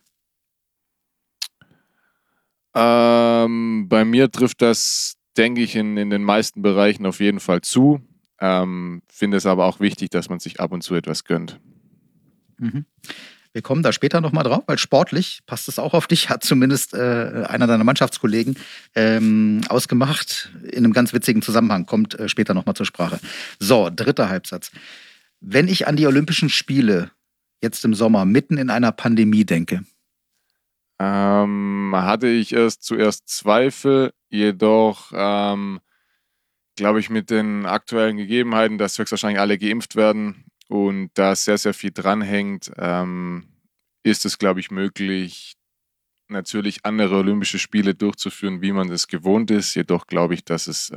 Bei mir trifft das, denke ich, in den meisten Bereichen auf jeden Fall zu. Finde es aber auch wichtig, dass man sich ab und zu etwas gönnt. Mhm. Wir kommen da später nochmal drauf, weil sportlich passt es auch auf dich, hat zumindest einer deiner Mannschaftskollegen ausgemacht. In einem ganz witzigen Zusammenhang, kommt später nochmal zur Sprache. So, dritter Halbsatz. Wenn ich an die Olympischen Spiele jetzt im Sommer mitten in einer Pandemie denke. Hatte ich zuerst Zweifel, jedoch glaube ich mit den aktuellen Gegebenheiten, dass höchstwahrscheinlich alle geimpft werden und da sehr, sehr viel dranhängt, ist es, glaube ich, möglich, natürlich andere Olympische Spiele durchzuführen, wie man es gewohnt ist. Jedoch glaube ich, dass es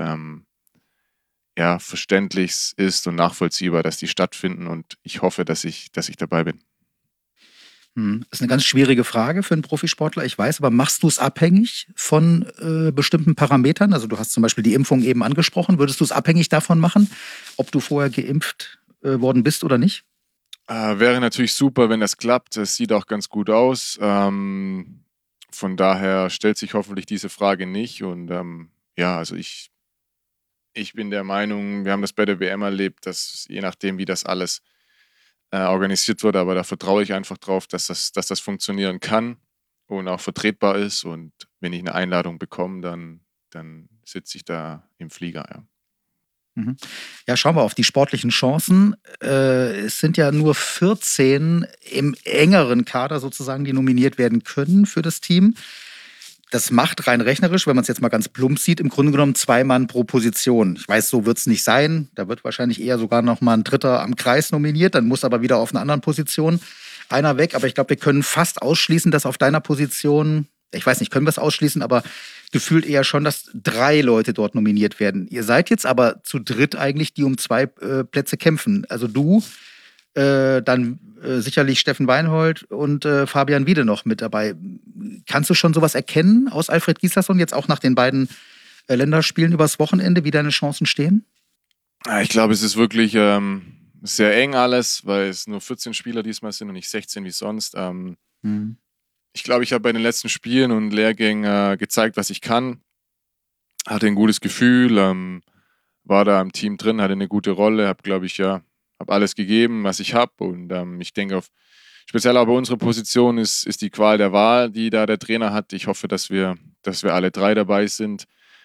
verständlich ist und nachvollziehbar, dass die stattfinden und ich hoffe, dass ich dabei bin. Das ist eine ganz schwierige Frage für einen Profisportler, ich weiß, aber machst du es abhängig von bestimmten Parametern? Also du hast zum Beispiel die Impfung eben angesprochen. Würdest du es abhängig davon machen, ob du vorher geimpft worden bist oder nicht? Wäre natürlich super, wenn das klappt. Es sieht auch ganz gut aus. Von daher stellt sich hoffentlich diese Frage nicht. Und also ich bin der Meinung, wir haben das bei der WM erlebt, dass je nachdem, wie das alles organisiert wird, aber da vertraue ich einfach drauf, dass das funktionieren kann und auch vertretbar ist. Und wenn ich eine Einladung bekomme, dann sitze ich da im Flieger, ja. Ja, schauen wir auf die sportlichen Chancen. Es sind ja nur 14 im engeren Kader sozusagen, die nominiert werden können für das Team. Das macht rein rechnerisch, wenn man es jetzt mal ganz plump sieht, im Grunde genommen 2 Mann pro Position. Ich weiß, so wird es nicht sein. Da wird wahrscheinlich eher sogar noch mal ein Dritter am Kreis nominiert. Dann muss aber wieder auf einer anderen Position einer weg. Aber ich glaube, wir können fast ausschließen, dass auf deiner Position, ich weiß nicht, können wir es ausschließen, aber gefühlt eher schon, dass 3 Leute dort nominiert werden. Ihr seid jetzt aber zu dritt eigentlich, die um 2 Plätze kämpfen. Also du, dann sicherlich Steffen Weinhold und Fabian Wiede noch mit dabei. Kannst du schon sowas erkennen aus Alfred Gislason, jetzt auch nach den beiden Länderspielen übers Wochenende, wie deine Chancen stehen? Ich glaube, es ist wirklich sehr eng alles, weil es nur 14 Spieler diesmal sind und nicht 16 wie sonst. Ich glaube, ich habe bei den letzten Spielen und Lehrgängen gezeigt, was ich kann. Hatte ein gutes Gefühl, war da im Team drin, hatte eine gute Rolle, habe alles gegeben, was ich habe. Und ich denke, speziell auch bei unserer Position ist die Qual der Wahl, die da der Trainer hat. Ich hoffe, dass wir alle 3 dabei sind.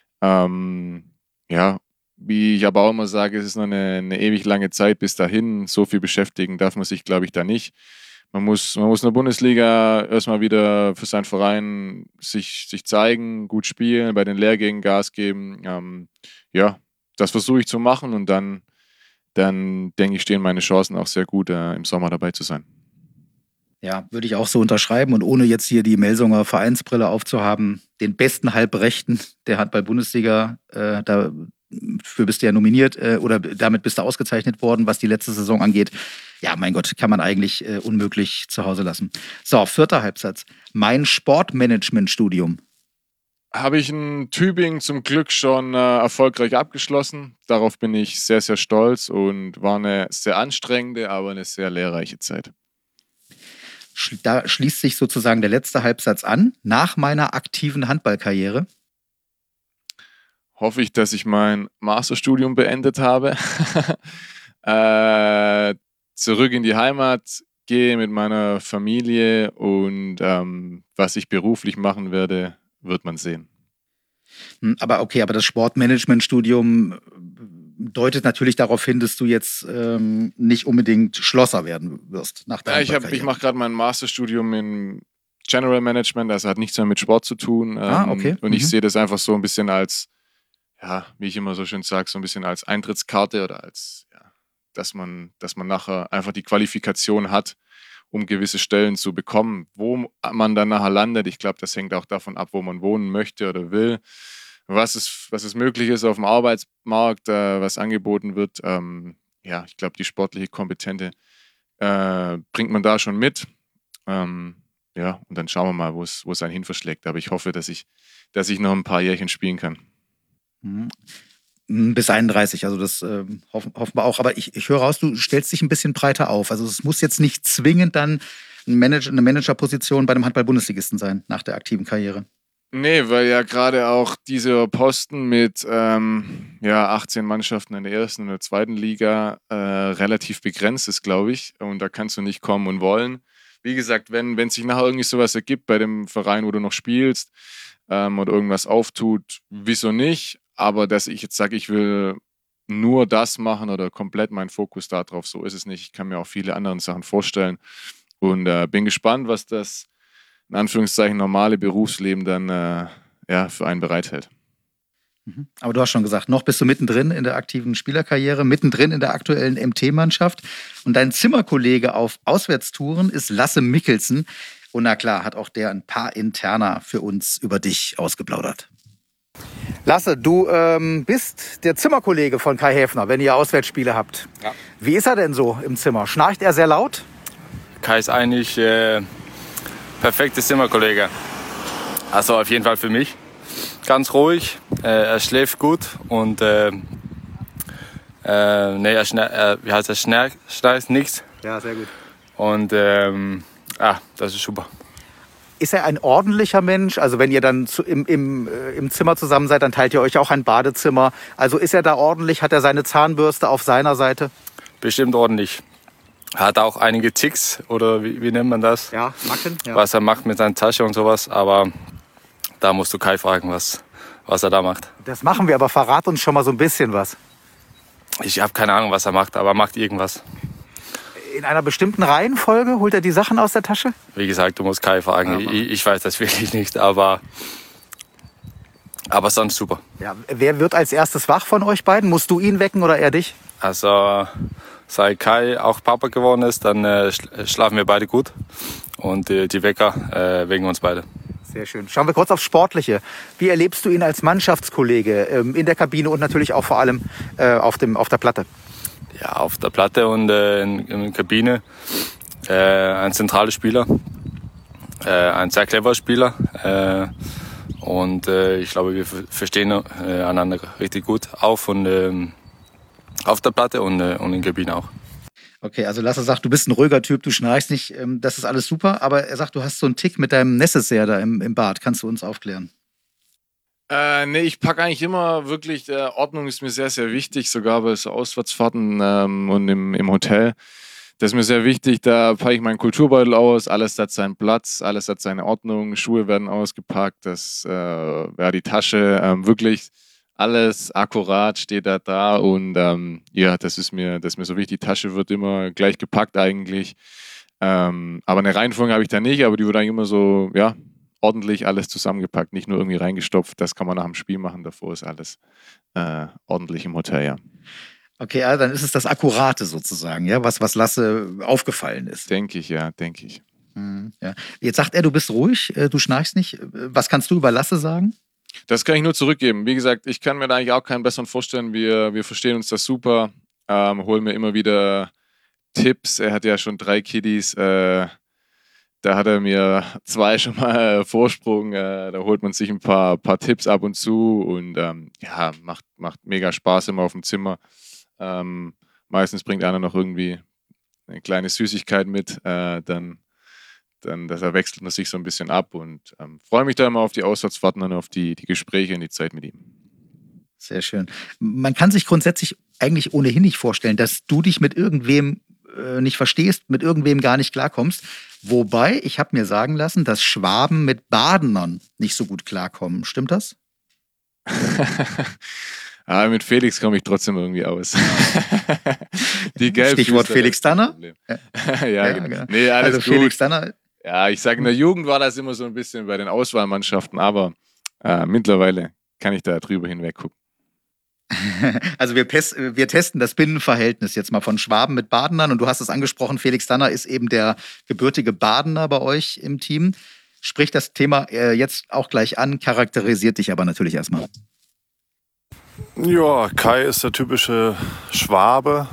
Wie ich aber auch immer sage, es ist noch eine ewig lange Zeit bis dahin. So viel beschäftigen darf man sich, glaube ich, da nicht. Man muss in der Bundesliga erstmal wieder für seinen Verein sich zeigen, gut spielen, bei den Lehrgängen Gas geben. Das versuche ich zu machen und dann denke ich, stehen meine Chancen auch sehr gut, im Sommer dabei zu sein. Ja, würde ich auch so unterschreiben und ohne jetzt hier die Melsunger Vereinsbrille aufzuhaben, den besten Halbrechten der Handball-Bundesliga, dafür bist du ja nominiert oder damit bist du ausgezeichnet worden, was die letzte Saison angeht. Ja, mein Gott, kann man eigentlich unmöglich zu Hause lassen. So, 4. Halbsatz. Mein Sportmanagement-Studium. Habe ich in Tübingen zum Glück schon erfolgreich abgeschlossen. Darauf bin ich sehr, sehr stolz und war eine sehr anstrengende, aber eine sehr lehrreiche Zeit. Da schließt sich sozusagen der letzte Halbsatz an. Nach meiner aktiven Handballkarriere hoffe ich, dass ich mein Masterstudium beendet habe. Zurück in die Heimat, gehe mit meiner Familie und was ich beruflich machen werde, wird man sehen. Aber okay, aber das Sportmanagement-Studium deutet natürlich darauf hin, dass du jetzt nicht unbedingt Schlosser werden wirst nach deiner Karriere. Ich mache gerade mein Masterstudium in General Management, also hat nichts mehr mit Sport zu tun. Okay. Und ich sehe das einfach so ein bisschen als, ja, wie ich immer so schön sage, so ein bisschen als Eintrittskarte oder als, ja, dass man nachher einfach die Qualifikation hat, um gewisse Stellen zu bekommen. Wo man dann nachher landet, ich glaube, das hängt auch davon ab, wo man wohnen möchte oder will. Was es möglich ist auf dem Arbeitsmarkt, was angeboten wird. Ich glaube, die sportliche Kompetente bringt man da schon mit. Und dann schauen wir mal, wo es einen hin verschlägt. Aber ich hoffe, dass ich noch ein paar Jährchen spielen kann. Bis 31, also das hoffen wir auch. Aber ich höre raus, du stellst dich ein bisschen breiter auf. Also es muss jetzt nicht zwingend dann eine Managerposition bei einem Handball-Bundesligisten sein nach der aktiven Karriere. Nee, weil ja gerade auch dieser Posten mit 18 Mannschaften in der ersten und der zweiten Liga relativ begrenzt ist, glaube ich. Und da kannst du nicht kommen und wollen. Wie gesagt, wenn sich nachher irgendwie sowas ergibt bei dem Verein, wo du noch spielst oder irgendwas auftut, wieso nicht? Aber dass ich jetzt sage, ich will nur das machen oder komplett meinen Fokus darauf, so ist es nicht. Ich kann mir auch viele andere Sachen vorstellen und bin gespannt, was das in Anführungszeichen normale Berufsleben dann für einen bereithält. Aber du hast schon gesagt, noch bist du mittendrin in der aktiven Spielerkarriere, mittendrin in der aktuellen MT-Mannschaft. Und dein Zimmerkollege auf Auswärtstouren ist Lasse Mikkelsen. Und na klar, hat auch der ein paar Interna für uns über dich ausgeplaudert. Lasse, du bist der Zimmerkollege von Kai Häfner, wenn ihr Auswärtsspiele habt. Ja. Wie ist er denn so im Zimmer? Schnarcht er sehr laut? Kai ist eigentlich perfekter Zimmerkollege. Also auf jeden Fall für mich. Ganz ruhig, er schläft gut und er schnarcht nichts. Ja, sehr gut. Und das ist super. Ist er ein ordentlicher Mensch? Also wenn ihr dann im Zimmer zusammen seid, dann teilt ihr euch auch ein Badezimmer. Also ist er da ordentlich? Hat er seine Zahnbürste auf seiner Seite? Bestimmt ordentlich. Er hat auch einige Ticks, oder wie nennt man das? Ja, Macken. Ja. Was er macht mit seiner Tasche und sowas. Aber da musst du Kai fragen, was er da macht. Das machen wir, aber verrat uns schon mal so ein bisschen was. Ich habe keine Ahnung, was er macht, aber er macht irgendwas. In einer bestimmten Reihenfolge holt er die Sachen aus der Tasche? Wie gesagt, du musst Kai fragen. Ja, ich weiß das wirklich nicht, aber sonst super. Ja, wer wird als erstes wach von euch beiden? Musst du ihn wecken oder er dich? Also seit Kai auch Papa geworden ist, dann schlafen wir beide gut. Und die Wecker wecken uns beide. Sehr schön. Schauen wir kurz aufs Sportliche. Wie erlebst du ihn als Mannschaftskollege in der Kabine und natürlich auch vor allem auf der Platte? Ja, auf der Platte und in der Kabine ein zentraler Spieler, ein sehr cleverer Spieler und ich glaube, wir verstehen einander richtig gut auf der Platte und in der Kabine auch. Okay, also Lasse sagt, du bist ein ruhiger Typ, du schnarchst nicht, das ist alles super, aber er sagt, du hast so einen Tick mit deinem Necessaire da im Bad. Kannst du uns aufklären? Nee, ich packe eigentlich immer wirklich, Ordnung ist mir sehr, sehr wichtig, sogar bei so Auswärtsfahrten und im Hotel. Das ist mir sehr wichtig, da packe ich meinen Kulturbeutel aus, alles hat seinen Platz, alles hat seine Ordnung, Schuhe werden ausgepackt, die Tasche, wirklich alles akkurat steht da und das ist mir so wichtig, die Tasche wird immer gleich gepackt eigentlich, aber eine Reihenfolge habe ich da nicht, aber die wird eigentlich immer so, ordentlich alles zusammengepackt, nicht nur irgendwie reingestopft. Das kann man nach dem Spiel machen. Davor ist alles ordentlich im Hotel, ja. Okay, also dann ist es das Akkurate sozusagen, ja, was Lasse aufgefallen ist. Denke ich. Ja. Jetzt sagt er, du bist ruhig, du schnarchst nicht. Was kannst du über Lasse sagen? Das kann ich nur zurückgeben. Wie gesagt, ich kann mir da eigentlich auch keinen besseren vorstellen. Wir verstehen uns das super, holen mir immer wieder Tipps. Er hat ja schon 3 Kiddies, da hat er mir 2 schon mal Vorsprung. Da holt man sich ein paar Tipps ab und zu und macht mega Spaß immer auf dem Zimmer. Meistens bringt einer noch irgendwie eine kleine Süßigkeit mit. Dann da wechselt man sich so ein bisschen ab und freue mich da immer auf die Auswärtsfahrten und auf die Gespräche und die Zeit mit ihm. Sehr schön. Man kann sich grundsätzlich eigentlich ohnehin nicht vorstellen, dass du dich mit irgendwem nicht verstehst, mit irgendwem gar nicht klarkommst. Wobei, ich habe mir sagen lassen, dass Schwaben mit Badenern nicht so gut klarkommen. Stimmt das? Aber mit Felix komme ich trotzdem irgendwie aus. Stichwort Felix Danner. Ja, genau. Nee, alles also gut. Felix Danner. Ja, ich sage, in der Jugend war das immer so ein bisschen bei den Auswahlmannschaften, aber mittlerweile kann ich da drüber hinweg gucken. Also wir testen das Binnenverhältnis jetzt mal von Schwaben mit Badenern. Und du hast es angesprochen, Felix Danner ist eben der gebürtige Badener bei euch im Team. Sprich das Thema jetzt auch gleich an, charakterisiert dich aber natürlich erstmal. Ja, Kai ist der typische Schwabe.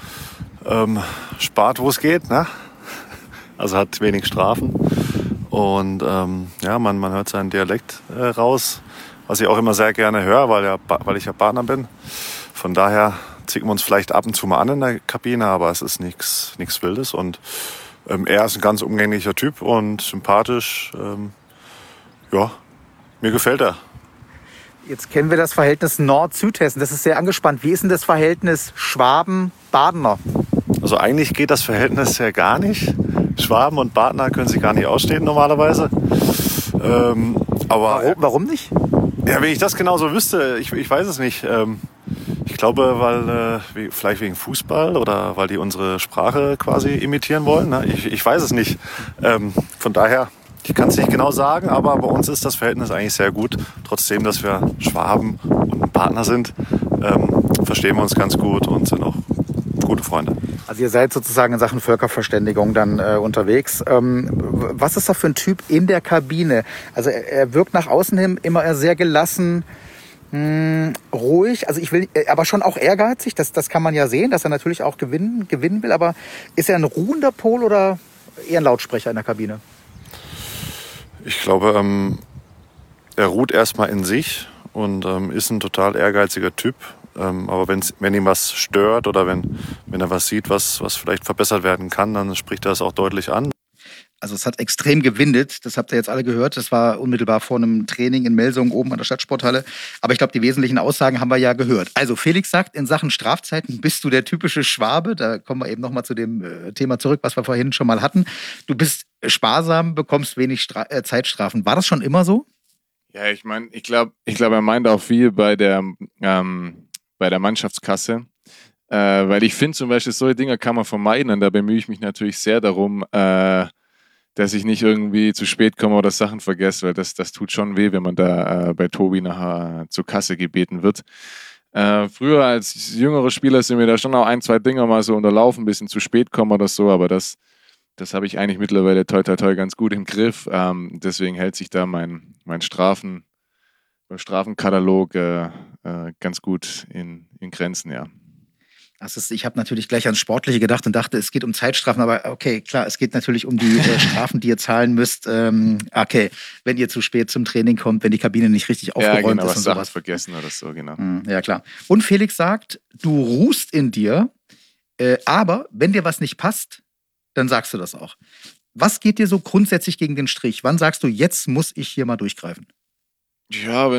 Spart, wo es geht, ne? Also hat wenig Strafen. Und ja, man hört seinen Dialekt raus, was ich auch immer sehr gerne höre, weil ich ja Partner bin. Von daher zicken wir uns vielleicht ab und zu mal an in der Kabine, aber es ist nichts Wildes. Und er ist ein ganz umgänglicher Typ und sympathisch. Ja, mir gefällt er. Jetzt kennen wir das Verhältnis Nord-Süd-Hessen. Das ist sehr angespannt. Wie ist denn das Verhältnis Schwaben-Badener? Also eigentlich geht das Verhältnis ja gar nicht. Schwaben und Badener können sich gar nicht ausstehen normalerweise. Aber warum nicht? Ja, wenn ich das genau so wüsste, ich weiß es nicht. Ich glaube, weil vielleicht wegen Fußball oder weil die unsere Sprache quasi imitieren wollen. Ne? Ich weiß es nicht. Von daher, ich kann es nicht genau sagen, aber bei uns ist das Verhältnis eigentlich sehr gut. Trotzdem, dass wir Schwaben und Partner sind, verstehen wir uns ganz gut und sind auch gute Freunde. Also ihr seid sozusagen in Sachen Völkerverständigung dann unterwegs. Was ist da für ein Typ in der Kabine? Also er wirkt nach außen hin immer sehr gelassen, ruhig. Also aber schon auch ehrgeizig. Das kann man ja sehen, dass er natürlich auch gewinnen will. Aber ist er ein ruhender Pol oder eher ein Lautsprecher in der Kabine? Ich glaube, er ruht erstmal in sich und ist ein total ehrgeiziger Typ. Aber wenn ihm was stört oder wenn er was sieht, was vielleicht verbessert werden kann, dann spricht er es auch deutlich an. Also es hat extrem gewindet, das habt ihr jetzt alle gehört. Das war unmittelbar vor einem Training in Melsungen oben an der Stadtsporthalle. Aber ich glaube, die wesentlichen Aussagen haben wir ja gehört. Also Felix sagt, in Sachen Strafzeiten bist du der typische Schwabe. Da kommen wir eben nochmal zu dem Thema zurück, was wir vorhin schon mal hatten. Du bist sparsam, bekommst wenig Zeitstrafen. War das schon immer so? Ja, ich meine, ich glaube, er meint auch viel bei der Mannschaftskasse. Weil ich finde zum Beispiel, solche Dinge kann man vermeiden und da bemühe ich mich natürlich sehr darum, dass ich nicht irgendwie zu spät komme oder Sachen vergesse, weil das tut schon weh, wenn man da bei Tobi nachher zur Kasse gebeten wird. Früher als jüngerer Spieler sind mir da schon auch 1, 2 Dinger mal so unterlaufen, ein bisschen zu spät kommen oder so, aber das habe ich eigentlich mittlerweile toi ganz gut im Griff. Deswegen hält sich da mein Strafenkatalog ganz gut in Grenzen, ja. Ich habe natürlich gleich ans Sportliche gedacht und dachte, es geht um Zeitstrafen, aber okay, klar, es geht natürlich um die Strafen, die ihr zahlen müsst. Okay, wenn ihr zu spät zum Training kommt, wenn die Kabine nicht richtig aufgeräumt ist und sowas. Was vergessen oder so, genau. Ja, klar. Und Felix sagt, du ruhst in dir, aber wenn dir was nicht passt, dann sagst du das auch. Was geht dir so grundsätzlich gegen den Strich? Wann sagst du, jetzt muss ich hier mal durchgreifen? Ja,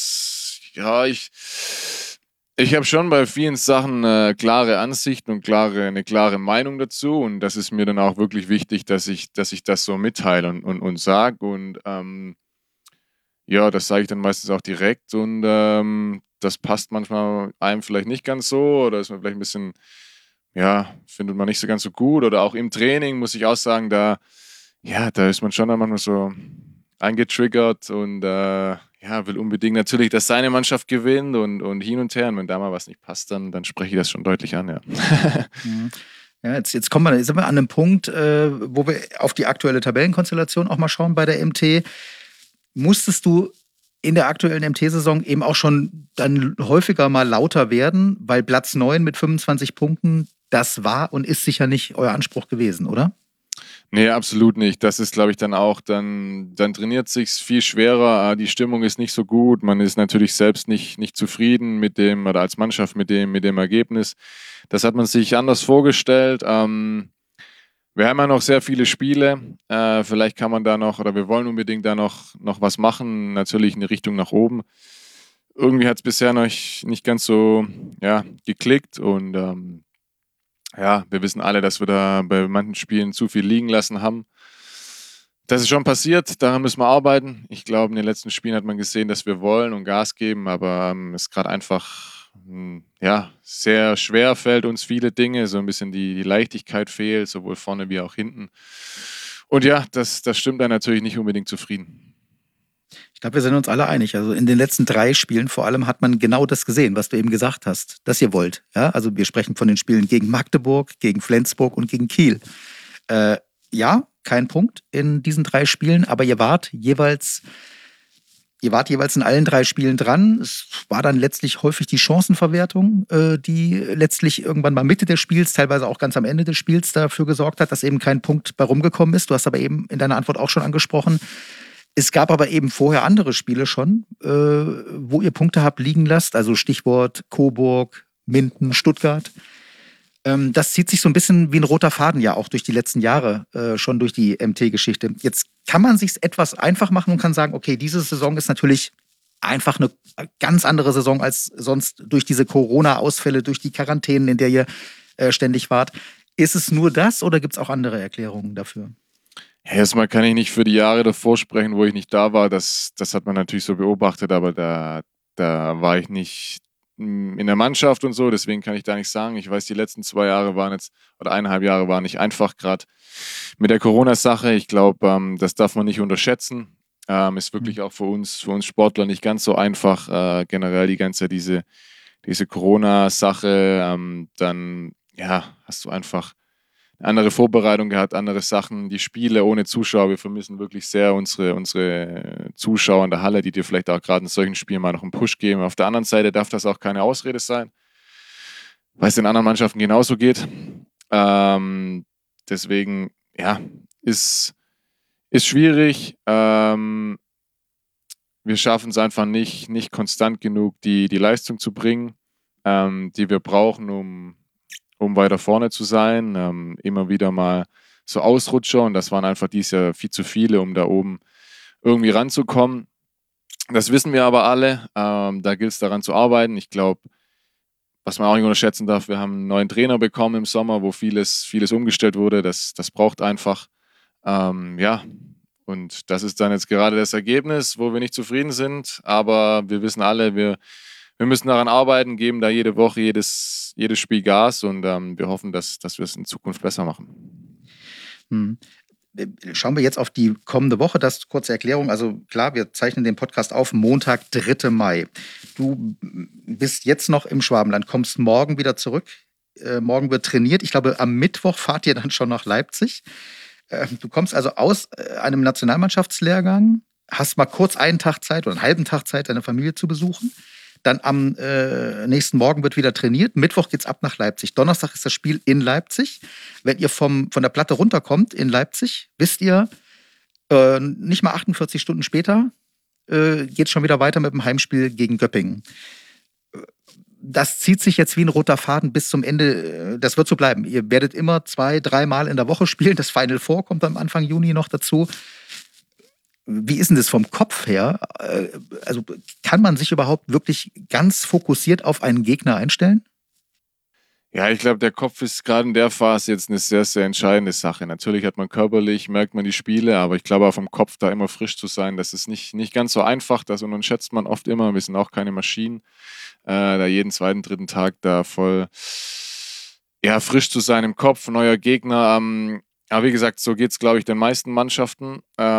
ich habe schon bei vielen Sachen klare Ansichten und eine klare Meinung dazu und das ist mir dann auch wirklich wichtig, dass ich das so mitteile und sage und ja, das sage ich dann meistens auch direkt und das passt manchmal einem vielleicht nicht ganz so oder ist man vielleicht ein bisschen, ja, findet man nicht so ganz so gut oder auch im Training muss ich auch sagen, da ist man schon dann manchmal so angetriggert und will unbedingt natürlich, dass seine Mannschaft gewinnt und hin und her. Und wenn da mal was nicht passt, dann spreche ich das schon deutlich an, ja. Ja, jetzt sind wir an einem Punkt, wo wir auf die aktuelle Tabellenkonstellation auch mal schauen bei der MT. Musstest du in der aktuellen MT-Saison eben auch schon dann häufiger mal lauter werden, weil Platz 9 mit 25 Punkten, das war und ist sicher nicht euer Anspruch gewesen, oder? Nee, absolut nicht. Das ist, glaube ich, dann trainiert sich's viel schwerer. Die Stimmung ist nicht so gut. Man ist natürlich selbst nicht zufrieden mit dem oder als Mannschaft mit dem Ergebnis. Das hat man sich anders vorgestellt. Wir haben ja noch sehr viele Spiele. Vielleicht kann man da noch oder wir wollen unbedingt da noch was machen. Natürlich in die Richtung nach oben. Irgendwie hat es bisher noch nicht ganz so geklickt und ja, wir wissen alle, dass wir da bei manchen Spielen zu viel liegen lassen haben. Das ist schon passiert, daran müssen wir arbeiten. Ich glaube, in den letzten Spielen hat man gesehen, dass wir wollen und Gas geben, aber es gerade einfach sehr schwer fällt uns viele Dinge, so ein bisschen die Leichtigkeit fehlt, sowohl vorne wie auch hinten. Und ja, das stimmt dann natürlich nicht unbedingt zufrieden. Ich glaube, wir sind uns alle einig. Also in den letzten 3 Spielen vor allem hat man genau das gesehen, was du eben gesagt hast, dass ihr wollt. Ja? Also wir sprechen von den Spielen gegen Magdeburg, gegen Flensburg und gegen Kiel. Ja, kein Punkt in diesen 3 Spielen, aber ihr wart jeweils in allen 3 Spielen dran. Es war dann letztlich häufig die Chancenverwertung, die letztlich irgendwann mal Mitte des Spiels, teilweise auch ganz am Ende des Spiels dafür gesorgt hat, dass eben kein Punkt bei rumgekommen ist. Du hast aber eben in deiner Antwort auch schon angesprochen. Es gab aber eben vorher andere Spiele schon, wo ihr Punkte habt liegen lasst. Also Stichwort Coburg, Minden, Stuttgart. Das zieht sich so ein bisschen wie ein roter Faden ja auch durch die letzten Jahre, schon durch die MT-Geschichte. Jetzt kann man sich etwas einfach machen und kann sagen, okay, diese Saison ist natürlich einfach eine ganz andere Saison als sonst durch diese Corona-Ausfälle, durch die Quarantänen, in der ihr ständig wart. Ist es nur das oder gibt es auch andere Erklärungen dafür? Ja, erstmal kann ich nicht für die Jahre davor sprechen, wo ich nicht da war. Das hat man natürlich so beobachtet, aber da war ich nicht in der Mannschaft und so, deswegen kann ich da nicht sagen. Ich weiß, die letzten 2 Jahre waren jetzt, oder 1,5 Jahre waren nicht einfach, gerade mit der Corona-Sache. Ich glaube, das darf man nicht unterschätzen. Ist wirklich auch für uns Sportler nicht ganz so einfach. Generell die ganze diese Corona-Sache. Dann hast du einfach eine andere Vorbereitung gehabt, andere Sachen, die Spiele ohne Zuschauer. Wir vermissen wirklich sehr unsere Zuschauer in der Halle, die dir vielleicht auch gerade in solchen Spielen mal noch einen Push geben. Auf der anderen Seite darf das auch keine Ausrede sein, weil es den anderen Mannschaften genauso geht. Deswegen, ist schwierig. Wir schaffen es einfach nicht konstant genug, die Leistung zu bringen, die wir brauchen, um weiter vorne zu sein. Immer wieder mal so Ausrutscher und das waren einfach dieses Jahr viel zu viele, um da oben irgendwie ranzukommen. Das wissen wir aber alle. Da gilt es daran zu arbeiten. Ich glaube, was man auch nicht unterschätzen darf, wir haben einen neuen Trainer bekommen im Sommer, wo vieles umgestellt wurde. Das braucht einfach. Und das ist dann jetzt gerade das Ergebnis, wo wir nicht zufrieden sind. Aber wir wissen alle, wir müssen daran arbeiten, geben da jede Woche, jedes Spiel Gas und wir hoffen, dass wir es in Zukunft besser machen. Schauen wir jetzt auf die kommende Woche. Das kurze Erklärung. Also klar, wir zeichnen den Podcast auf Montag, 3. Mai. Du bist jetzt noch im Schwabenland, kommst morgen wieder zurück. Morgen wird trainiert. Ich glaube, am Mittwoch fahrt ihr dann schon nach Leipzig. Du kommst also aus einem Nationalmannschaftslehrgang, hast mal kurz einen Tag Zeit oder einen halben Tag Zeit, deine Familie zu besuchen. Dann am nächsten Morgen wird wieder trainiert. Mittwoch geht's ab nach Leipzig. Donnerstag ist das Spiel in Leipzig. Wenn ihr von der Platte runterkommt in Leipzig, wisst ihr, nicht mal 48 Stunden später geht's schon wieder weiter mit dem Heimspiel gegen Göppingen. Das zieht sich jetzt wie ein roter Faden bis zum Ende. Das wird so bleiben. Ihr werdet immer 2-3 Mal in der Woche spielen. Das Final Four kommt am Anfang Juni noch dazu. Wie ist denn das vom Kopf her? Also kann man sich überhaupt wirklich ganz fokussiert auf einen Gegner einstellen? Ja, ich glaube, der Kopf ist gerade in der Phase jetzt eine sehr, sehr entscheidende Sache. Natürlich hat man körperlich, merkt man die Spiele, aber ich glaube auch vom Kopf da immer frisch zu sein, das ist nicht ganz so einfach. Das unterschätzt man oft immer. Wir sind auch keine Maschinen. Da jeden 2., 3. Tag da voll frisch zu sein im Kopf, neuer Gegner. Aber wie gesagt, so geht es, glaube ich, den meisten Mannschaften.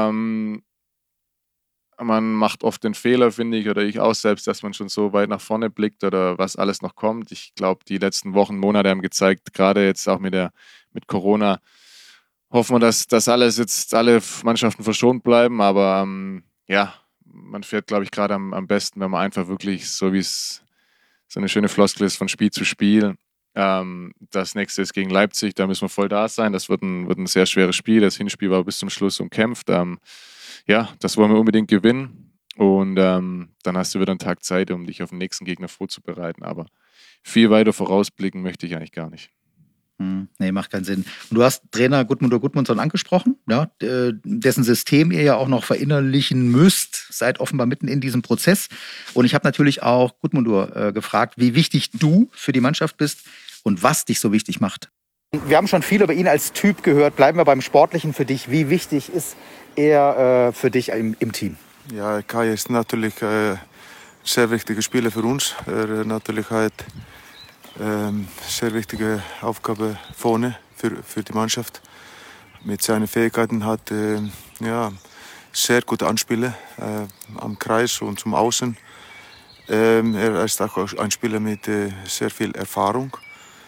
Man macht oft den Fehler, finde ich, oder ich auch selbst, dass man schon so weit nach vorne blickt oder was alles noch kommt. Ich glaube, die letzten Wochen, Monate haben gezeigt, gerade jetzt auch mit Corona, hoffen wir, dass alle Mannschaften verschont bleiben. Aber man fährt, glaube ich, gerade am besten, wenn man einfach wirklich, so wie es so eine schöne Floskel ist, von Spiel zu Spiel. Das nächste ist gegen Leipzig, da müssen wir voll da sein. Das wird ein sehr schweres Spiel. Das Hinspiel war bis zum Schluss umkämpft. Das wollen wir unbedingt gewinnen. Und dann hast du wieder einen Tag Zeit, um dich auf den nächsten Gegner vorzubereiten. Aber viel weiter vorausblicken möchte ich eigentlich gar nicht. Nee, macht keinen Sinn. Und du hast Trainer Gudmundur angesprochen, ja, dessen System ihr ja auch noch verinnerlichen müsst, seid offenbar mitten in diesem Prozess. Und ich habe natürlich auch Gudmundur gefragt, wie wichtig du für die Mannschaft bist und was dich so wichtig macht. Wir haben schon viel über ihn als Typ gehört. Bleiben wir beim Sportlichen für dich. Wie wichtig ist er für dich im Team? Ja, Kai ist natürlich sehr wichtiger Spieler für uns. Er natürlich hat sehr wichtige Aufgabe vorne für die Mannschaft. Mit seinen Fähigkeiten hat sehr gute Anspiele am Kreis und zum Außen. Er ist auch ein Spieler mit sehr viel Erfahrung.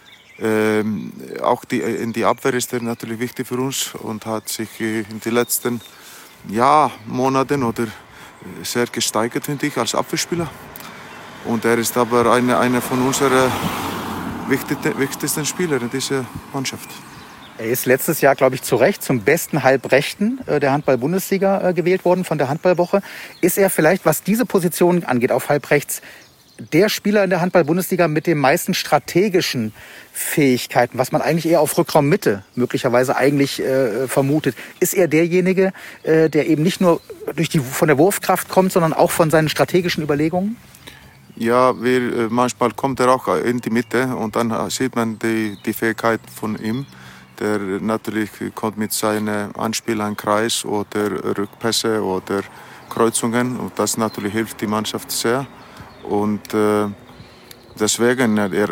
Auch in die Abwehr ist er natürlich wichtig für uns und hat sich in den letzten Monaten sehr gesteigert, finde ich, als Abwehrspieler. Und er ist aber einer von unseren wichtigsten Spielern in dieser Mannschaft. Er ist letztes Jahr, glaube ich, zu Recht zum besten Halbrechten der Handball-Bundesliga gewählt worden von der Handballwoche. Ist er vielleicht, was diese Position angeht, auf Halbrechts, der Spieler in der Handball-Bundesliga mit den meisten strategischen Fähigkeiten, was man eigentlich eher auf Rückraummitte möglicherweise eigentlich vermutet? Ist er derjenige, der eben nicht nur von der Wurfkraft kommt, sondern auch von seinen strategischen Überlegungen? Ja, manchmal kommt er auch in die Mitte und dann sieht man die Fähigkeit von ihm. Der natürlich kommt mit seinen Anspielern Kreis oder Rückpässe oder Kreuzungen und das natürlich hilft die Mannschaft sehr. Und deswegen,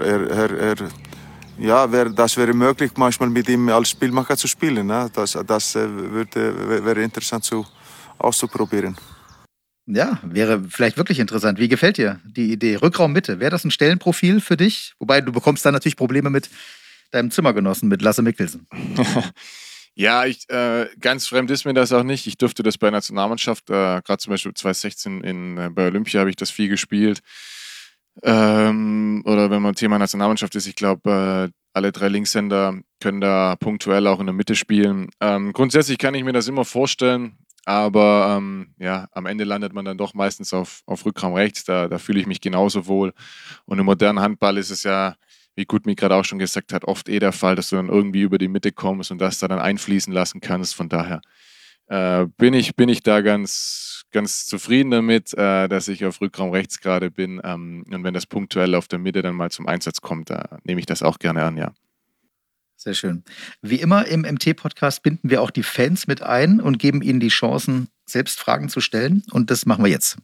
das wäre möglich, manchmal mit ihm als Spielmacher zu spielen. Ne? Das wäre interessant auszuprobieren. Ja, wäre vielleicht wirklich interessant. Wie gefällt dir die Idee? Rückraummitte, wäre das ein Stellenprofil für dich? Wobei, du bekommst dann natürlich Probleme mit deinem Zimmergenossen, mit Lasse Mikkelsen. Ja, ganz fremd ist mir das auch nicht. Ich durfte das bei der Nationalmannschaft, gerade zum Beispiel 2016 bei Olympia habe ich das viel gespielt. Oder wenn man Thema Nationalmannschaft ist, ich glaube, alle 3 Linkshänder können da punktuell auch in der Mitte spielen. Grundsätzlich kann ich mir das immer vorstellen, aber am Ende landet man dann doch meistens auf Rückraum rechts. Da fühle ich mich genauso wohl. Und im modernen Handball ist es ja, wie Gudmik gerade auch schon gesagt hat, oft der Fall, dass du dann irgendwie über die Mitte kommst und das da dann einfließen lassen kannst. Von daher bin ich da ganz, ganz zufrieden damit, dass ich auf Rückraum rechts gerade bin. Und wenn das punktuell auf der Mitte dann mal zum Einsatz kommt, da nehme ich das auch gerne an, ja. Sehr schön. Wie immer im MT-Podcast binden wir auch die Fans mit ein und geben ihnen die Chancen, selbst Fragen zu stellen. Und das machen wir jetzt.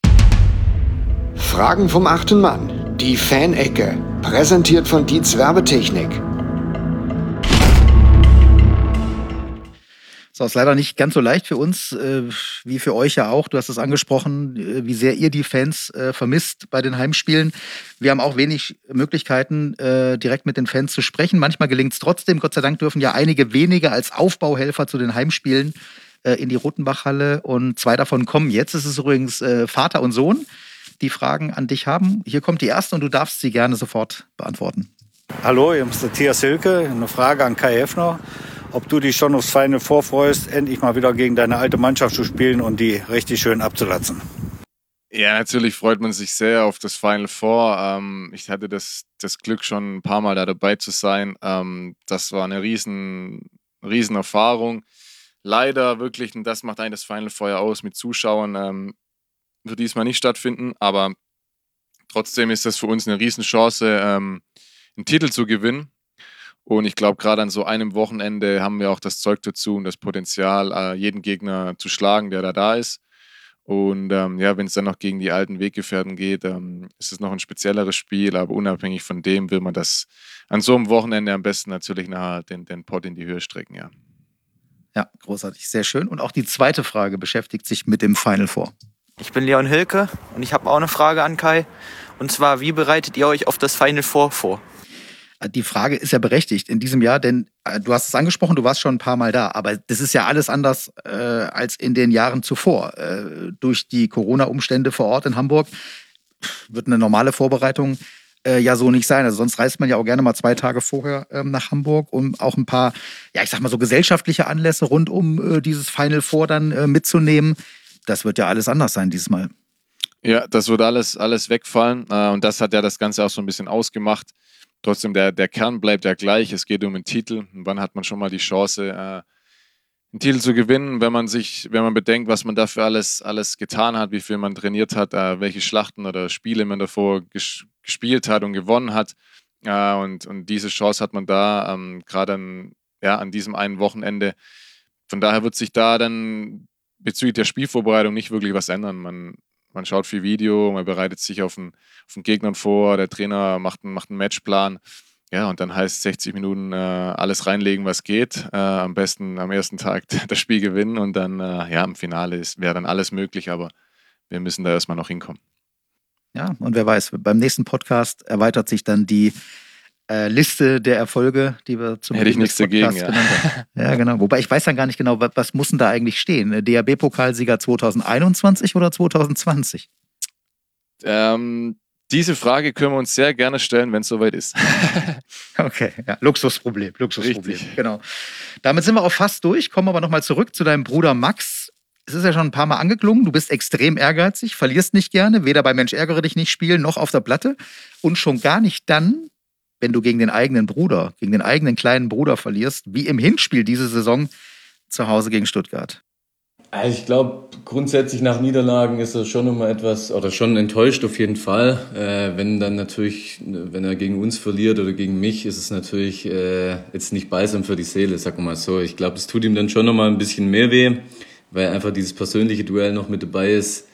Fragen vom 8. Mann. Die Fan-Ecke. Präsentiert von Dietz Werbetechnik. So, ist leider nicht ganz so leicht für uns, wie für euch ja auch. Du hast es angesprochen, wie sehr ihr die Fans vermisst bei den Heimspielen. Wir haben auch wenig Möglichkeiten, direkt mit den Fans zu sprechen. Manchmal gelingt es trotzdem. Gott sei Dank dürfen ja einige wenige als Aufbauhelfer zu den Heimspielen in die Rotenbachhalle. Und 2 davon kommen jetzt. Es ist übrigens Vater und Sohn, die Fragen an dich haben. Hier kommt die erste und du darfst sie gerne sofort beantworten. Hallo, hier ist Matthias Hilke. Eine Frage an Kai Heffner. Ob du dich schon aufs Final Four freust, endlich mal wieder gegen deine alte Mannschaft zu spielen und die richtig schön abzulatzen? Ja, natürlich freut man sich sehr auf das Final Four. Ich hatte das Glück, schon ein paar Mal da dabei zu sein. Das war eine riesen Erfahrung. Leider wirklich, und das macht eigentlich das Final Four ja aus, mit Zuschauern wird diesmal nicht stattfinden, aber trotzdem ist das für uns eine Riesenchance, einen Titel zu gewinnen. Und ich glaube, gerade an so einem Wochenende haben wir auch das Zeug dazu und das Potenzial, jeden Gegner zu schlagen, der da ist. Und wenn es dann noch gegen die alten Weggefährten geht, ist es noch ein spezielleres Spiel. Aber unabhängig von dem will man das an so einem Wochenende am besten natürlich nachher den Pott in die Höhe strecken, ja. Ja, großartig, sehr schön. Und auch die zweite Frage beschäftigt sich mit dem Final Four. Ich bin Leon Hilke und ich habe auch eine Frage an Kai. Und zwar, wie bereitet ihr euch auf das Final Four vor? Die Frage ist ja berechtigt in diesem Jahr, denn du hast es angesprochen, du warst schon ein paar Mal da, aber das ist ja alles anders als in den Jahren zuvor. Durch die Corona-Umstände vor Ort in Hamburg wird eine normale Vorbereitung ja so nicht sein. Also sonst reist man ja auch gerne mal 2 Tage vorher nach Hamburg, um auch ein paar, ja ich sag mal so gesellschaftliche Anlässe rund um dieses Final Four dann mitzunehmen. Das wird ja alles anders sein dieses Mal. Ja, das wird alles wegfallen und das hat ja das Ganze auch so ein bisschen ausgemacht. Trotzdem, der Kern bleibt ja gleich. Es geht um einen Titel. Und wann hat man schon mal die Chance, einen Titel zu gewinnen, wenn man bedenkt, was man dafür alles getan hat, wie viel man trainiert hat, welche Schlachten oder Spiele man davor gespielt hat und gewonnen hat. Und diese Chance hat man da, gerade an diesem einen Wochenende. Von daher wird sich da dann bezüglich der Spielvorbereitung nicht wirklich was ändern. Man schaut viel Video, man bereitet sich auf den Gegner vor, der Trainer macht einen Matchplan. Ja, und dann heißt 60 Minuten alles reinlegen, was geht. Am besten am ersten Tag das Spiel gewinnen und dann im Finale wäre dann alles möglich, aber wir müssen da erstmal noch hinkommen. Ja, und wer weiß, beim nächsten Podcast erweitert sich dann die Liste der Erfolge, die wir zum Hätte ich nichts dagegen, ja. genannt haben. Ja, genau. Wobei ich weiß dann gar nicht genau, was muss denn da eigentlich stehen? DHB-Pokalsieger 2021 oder 2020? Diese Frage können wir uns sehr gerne stellen, wenn es soweit ist. Okay, ja, Luxusproblem. Richtig. Genau. Damit sind wir auch fast durch, kommen aber nochmal zurück zu deinem Bruder Max. Es ist ja schon ein paar Mal angeklungen, du bist extrem ehrgeizig, verlierst nicht gerne, weder bei Mensch ärgere dich nicht spielen, noch auf der Platte. Und schon gar nicht dann, wenn du gegen den eigenen Bruder, gegen den eigenen kleinen Bruder verlierst, wie im Hinspiel diese Saison zu Hause gegen Stuttgart. Also ich glaube, grundsätzlich nach Niederlagen ist er schon immer etwas, oder schon enttäuscht auf jeden Fall. Wenn er gegen uns verliert oder gegen mich, ist es natürlich jetzt nicht balsam für die Seele, sagen wir mal so. Ich glaube, es tut ihm dann schon nochmal ein bisschen mehr weh, weil einfach dieses persönliche Duell noch mit dabei ist.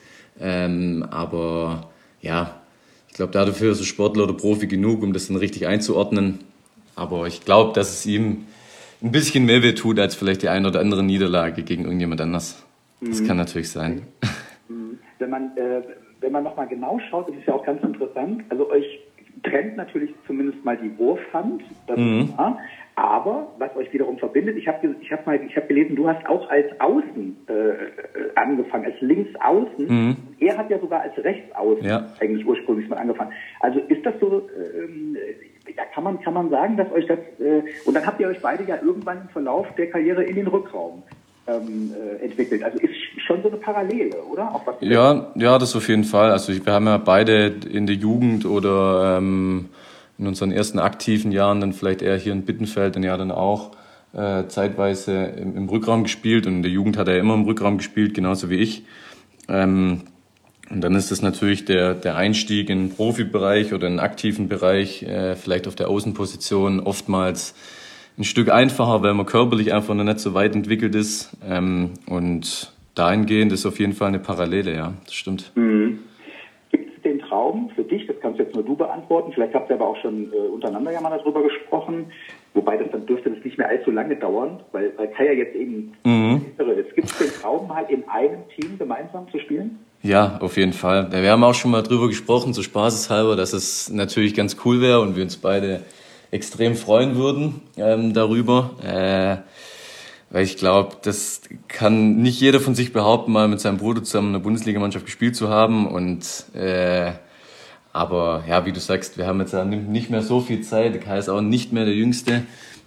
Aber ja, ich glaube, dafür ist er Sportler oder Profi genug, um das dann richtig einzuordnen. Aber ich glaube, dass es ihm ein bisschen mehr weh tut, als vielleicht die eine oder andere Niederlage gegen irgendjemand anders. Das kann natürlich sein. Wenn man nochmal genau schaut, ist es ja auch ganz interessant. Also euch trennt natürlich zumindest mal die Wurfhand, das ist wahr. Aber was euch wiederum verbindet, ich hab gelesen, du hast auch als Außen angefangen, als Linksaußen. Er hat ja sogar als Rechtsaußen eigentlich ursprünglich mal angefangen. Also ist das so, kann man sagen, dass euch das, und dann habt ihr euch beide ja irgendwann im Verlauf der Karriere in den Rückraum entwickelt. Also ist schon so eine Parallele, oder? Auch was ja, das auf jeden Fall. Also wir haben ja beide in der Jugend oder in unseren ersten aktiven Jahren dann vielleicht eher hier in Bittenfeld und ja dann auch zeitweise im Rückraum gespielt. Und in der Jugend hat er immer im Rückraum gespielt, genauso wie ich. Und dann ist das natürlich der Einstieg in den Profibereich oder in den aktiven Bereich, vielleicht auf der Außenposition oftmals ein Stück einfacher, weil man körperlich einfach noch nicht so weit entwickelt ist. Und dahingehend ist auf jeden Fall eine Parallele, ja, das stimmt. Gibt es den Traum für dich, das kannst jetzt nur du beantworten, vielleicht habt ihr aber auch schon untereinander ja mal darüber gesprochen, wobei dann dürfte das nicht mehr allzu lange dauern, weil Kai ja jetzt eben ältere ist. Gibt es den Traum, mal in einem Team gemeinsam zu spielen? Ja, auf jeden Fall. Wir haben auch schon mal drüber gesprochen, so spaßeshalber, dass es natürlich ganz cool wäre und wir uns beide extrem freuen würden darüber. Weil ich glaube, das kann nicht jeder von sich behaupten, mal mit seinem Bruder zusammen in der Bundesligamannschaft gespielt zu haben. Aber ja, wie du sagst, wir haben jetzt nicht mehr so viel Zeit. Kai ist auch nicht mehr der Jüngste.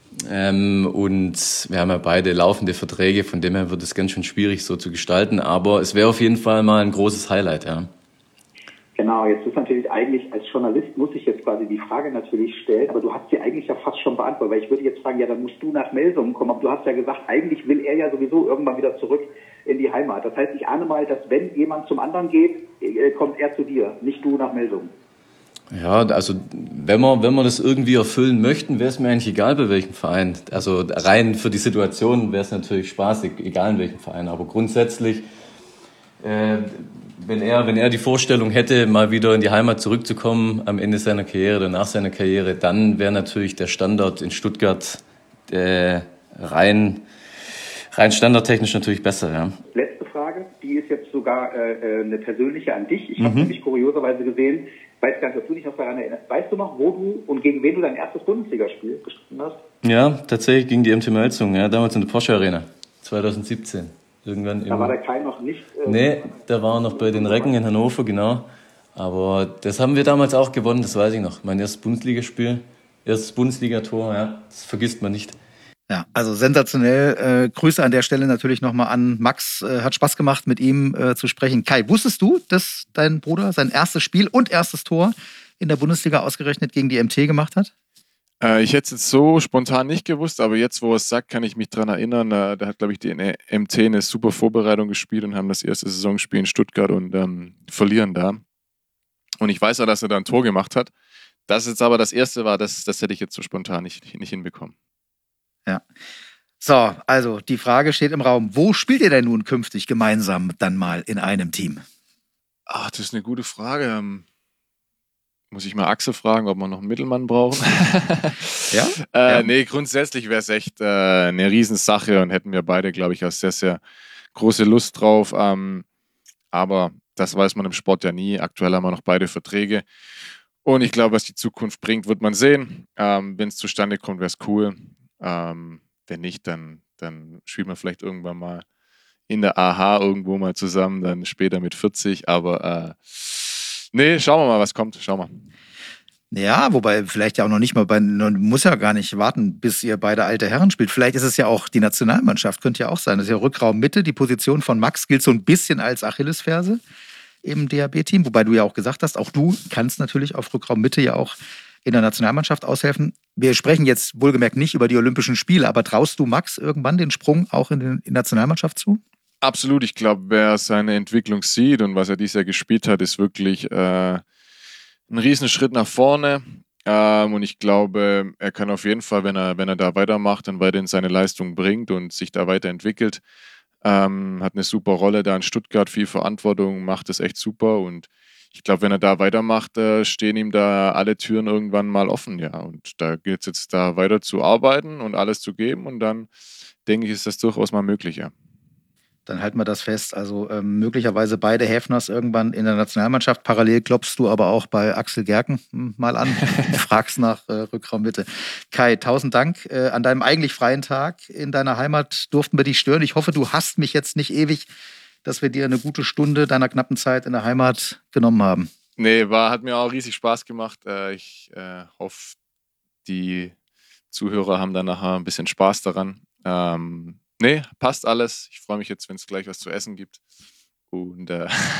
Und wir haben ja beide laufende Verträge, von dem her wird es ganz schön schwierig so zu gestalten. Aber es wäre auf jeden Fall mal ein großes Highlight, ja. Genau, jetzt ist natürlich eigentlich, als Journalist muss ich jetzt quasi die Frage natürlich stellen, aber du hast sie eigentlich ja fast schon beantwortet, weil ich würde jetzt fragen, ja, dann musst du nach Melsungen kommen, aber du hast ja gesagt, eigentlich will er ja sowieso irgendwann wieder zurück in die Heimat. Das heißt, ich ahne mal, dass wenn jemand zum anderen geht, kommt er zu dir, nicht du nach Melsungen. Ja, also wenn wir das irgendwie erfüllen möchten, wäre es mir eigentlich egal, bei welchem Verein. Also rein für die Situation wäre es natürlich spaßig, egal in welchem Verein, aber grundsätzlich wenn er die Vorstellung hätte, mal wieder in die Heimat zurückzukommen am Ende seiner Karriere oder nach seiner Karriere, dann wäre natürlich der Standort in Stuttgart rein standardtechnisch natürlich besser. Ja. Letzte Frage, die ist jetzt sogar eine persönliche an dich. Ich habe nämlich kurioserweise gesehen, weiß gar nicht, ob du dich noch daran erinnerst. Weißt du noch, wo du und gegen wen du dein erstes Bundesligaspiel gestritten hast? Ja, tatsächlich gegen die MT Melsungen, ja, damals in der Porsche Arena, 2017. Da war der Kai noch nicht... Nee, der war noch bei den Recken in Hannover, genau. Aber das haben wir damals auch gewonnen, das weiß ich noch. Mein erstes Bundesligaspiel, erstes Bundesligator, ja, das vergisst man nicht. Ja, also sensationell. Grüße an der Stelle natürlich nochmal an Max. Hat Spaß gemacht, mit ihm zu sprechen. Kai, wusstest du, dass dein Bruder sein erstes Spiel und erstes Tor in der Bundesliga ausgerechnet gegen die MT gemacht hat? Ich hätte es jetzt so spontan nicht gewusst, aber jetzt, wo er es sagt, kann ich mich daran erinnern. Da hat, glaube ich, die MT eine super Vorbereitung gespielt und haben das erste Saisonspiel in Stuttgart und verlieren da. Und ich weiß ja, dass er da ein Tor gemacht hat. Das jetzt aber das erste war, das hätte ich jetzt so spontan nicht hinbekommen. Ja. So, also die Frage steht im Raum. Wo spielt ihr denn nun künftig gemeinsam dann mal in einem Team? Ach, das ist eine gute Frage. Muss ich mal Axel fragen, ob wir noch einen Mittelmann brauchen? Ja? Nee, grundsätzlich wäre es echt eine Riesensache und hätten wir beide, glaube ich, auch sehr, sehr große Lust drauf. Aber das weiß man im Sport ja nie. Aktuell haben wir noch beide Verträge. Und ich glaube, was die Zukunft bringt, wird man sehen. Wenn es zustande kommt, wäre es cool. Wenn nicht, dann spielen wir vielleicht irgendwann mal in der AHA irgendwo mal zusammen, dann später mit 40. Aber nee, schauen wir mal, was kommt. Schauen wir. Ja, wobei vielleicht ja auch noch nicht mal, man muss ja gar nicht warten, bis ihr beide alte Herren spielt. Vielleicht ist es ja auch die Nationalmannschaft, könnte ja auch sein. Das ist ja Rückraum Mitte. Die Position von Max gilt so ein bisschen als Achillesferse im DHB-Team. Wobei du ja auch gesagt hast, auch du kannst natürlich auf Rückraum Mitte ja auch in der Nationalmannschaft aushelfen. Wir sprechen jetzt wohlgemerkt nicht über die Olympischen Spiele, aber traust du Max irgendwann den Sprung auch in die Nationalmannschaft zu? Absolut. Ich glaube, wer seine Entwicklung sieht und was er dieses Jahr gespielt hat, ist wirklich ein Riesenschritt nach vorne. Und ich glaube, er kann auf jeden Fall, wenn er da weitermacht und weiterhin seine Leistung bringt und sich da weiterentwickelt, hat eine super Rolle da in Stuttgart, viel Verantwortung, macht es echt super. Und ich glaube, wenn er da weitermacht, stehen ihm da alle Türen irgendwann mal offen. Ja. Und da gilt es jetzt da weiter zu arbeiten und alles zu geben. Und dann, denke ich, ist das durchaus mal möglich, ja. Dann halten wir das fest. Also möglicherweise beide Häfners irgendwann in der Nationalmannschaft. Parallel klopfst du aber auch bei Axel Gerken mal an. Fragst nach Rückraum Mitte. Kai, 1000 Dank. An deinem eigentlich freien Tag in deiner Heimat durften wir dich stören. Ich hoffe, du hasst mich jetzt nicht ewig, dass wir dir eine gute Stunde deiner knappen Zeit in der Heimat genommen haben. Nee, hat mir auch riesig Spaß gemacht. Ich hoffe, die Zuhörer haben dann nachher ein bisschen Spaß daran. Nee, passt alles. Ich freue mich jetzt, wenn es gleich was zu essen gibt. Und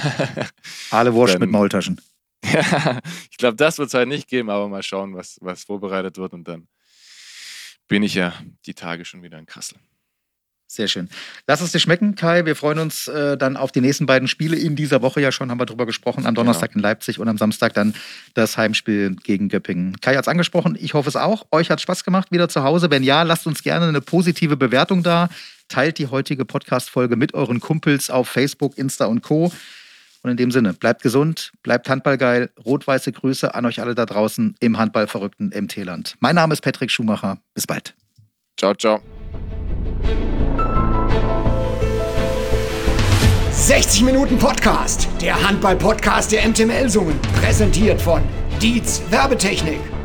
Aale Wurst mit Maultaschen. Ja, ich glaube, das wird es halt nicht geben, aber mal schauen, was vorbereitet wird. Und dann bin ich ja die Tage schon wieder in Kassel. Sehr schön. Lass es dir schmecken, Kai. Wir freuen uns dann auf die nächsten beiden Spiele in dieser Woche ja schon, haben wir drüber gesprochen. Am Donnerstag in Leipzig und am Samstag dann das Heimspiel gegen Göppingen. Kai hat es angesprochen, ich hoffe es auch. Euch hat Spaß gemacht, wieder zu Hause. Wenn ja, lasst uns gerne eine positive Bewertung da. Teilt die heutige Podcast-Folge mit euren Kumpels auf Facebook, Insta und Co. Und in dem Sinne, bleibt gesund, bleibt handballgeil. Rot-weiße Grüße an euch alle da draußen im handballverrückten MT-Land. Mein Name ist Patrick Schumacher. Bis bald. Ciao, ciao. 60 Minuten Podcast, der Handball-Podcast der MT Melsungen, präsentiert von Dietz Werbetechnik.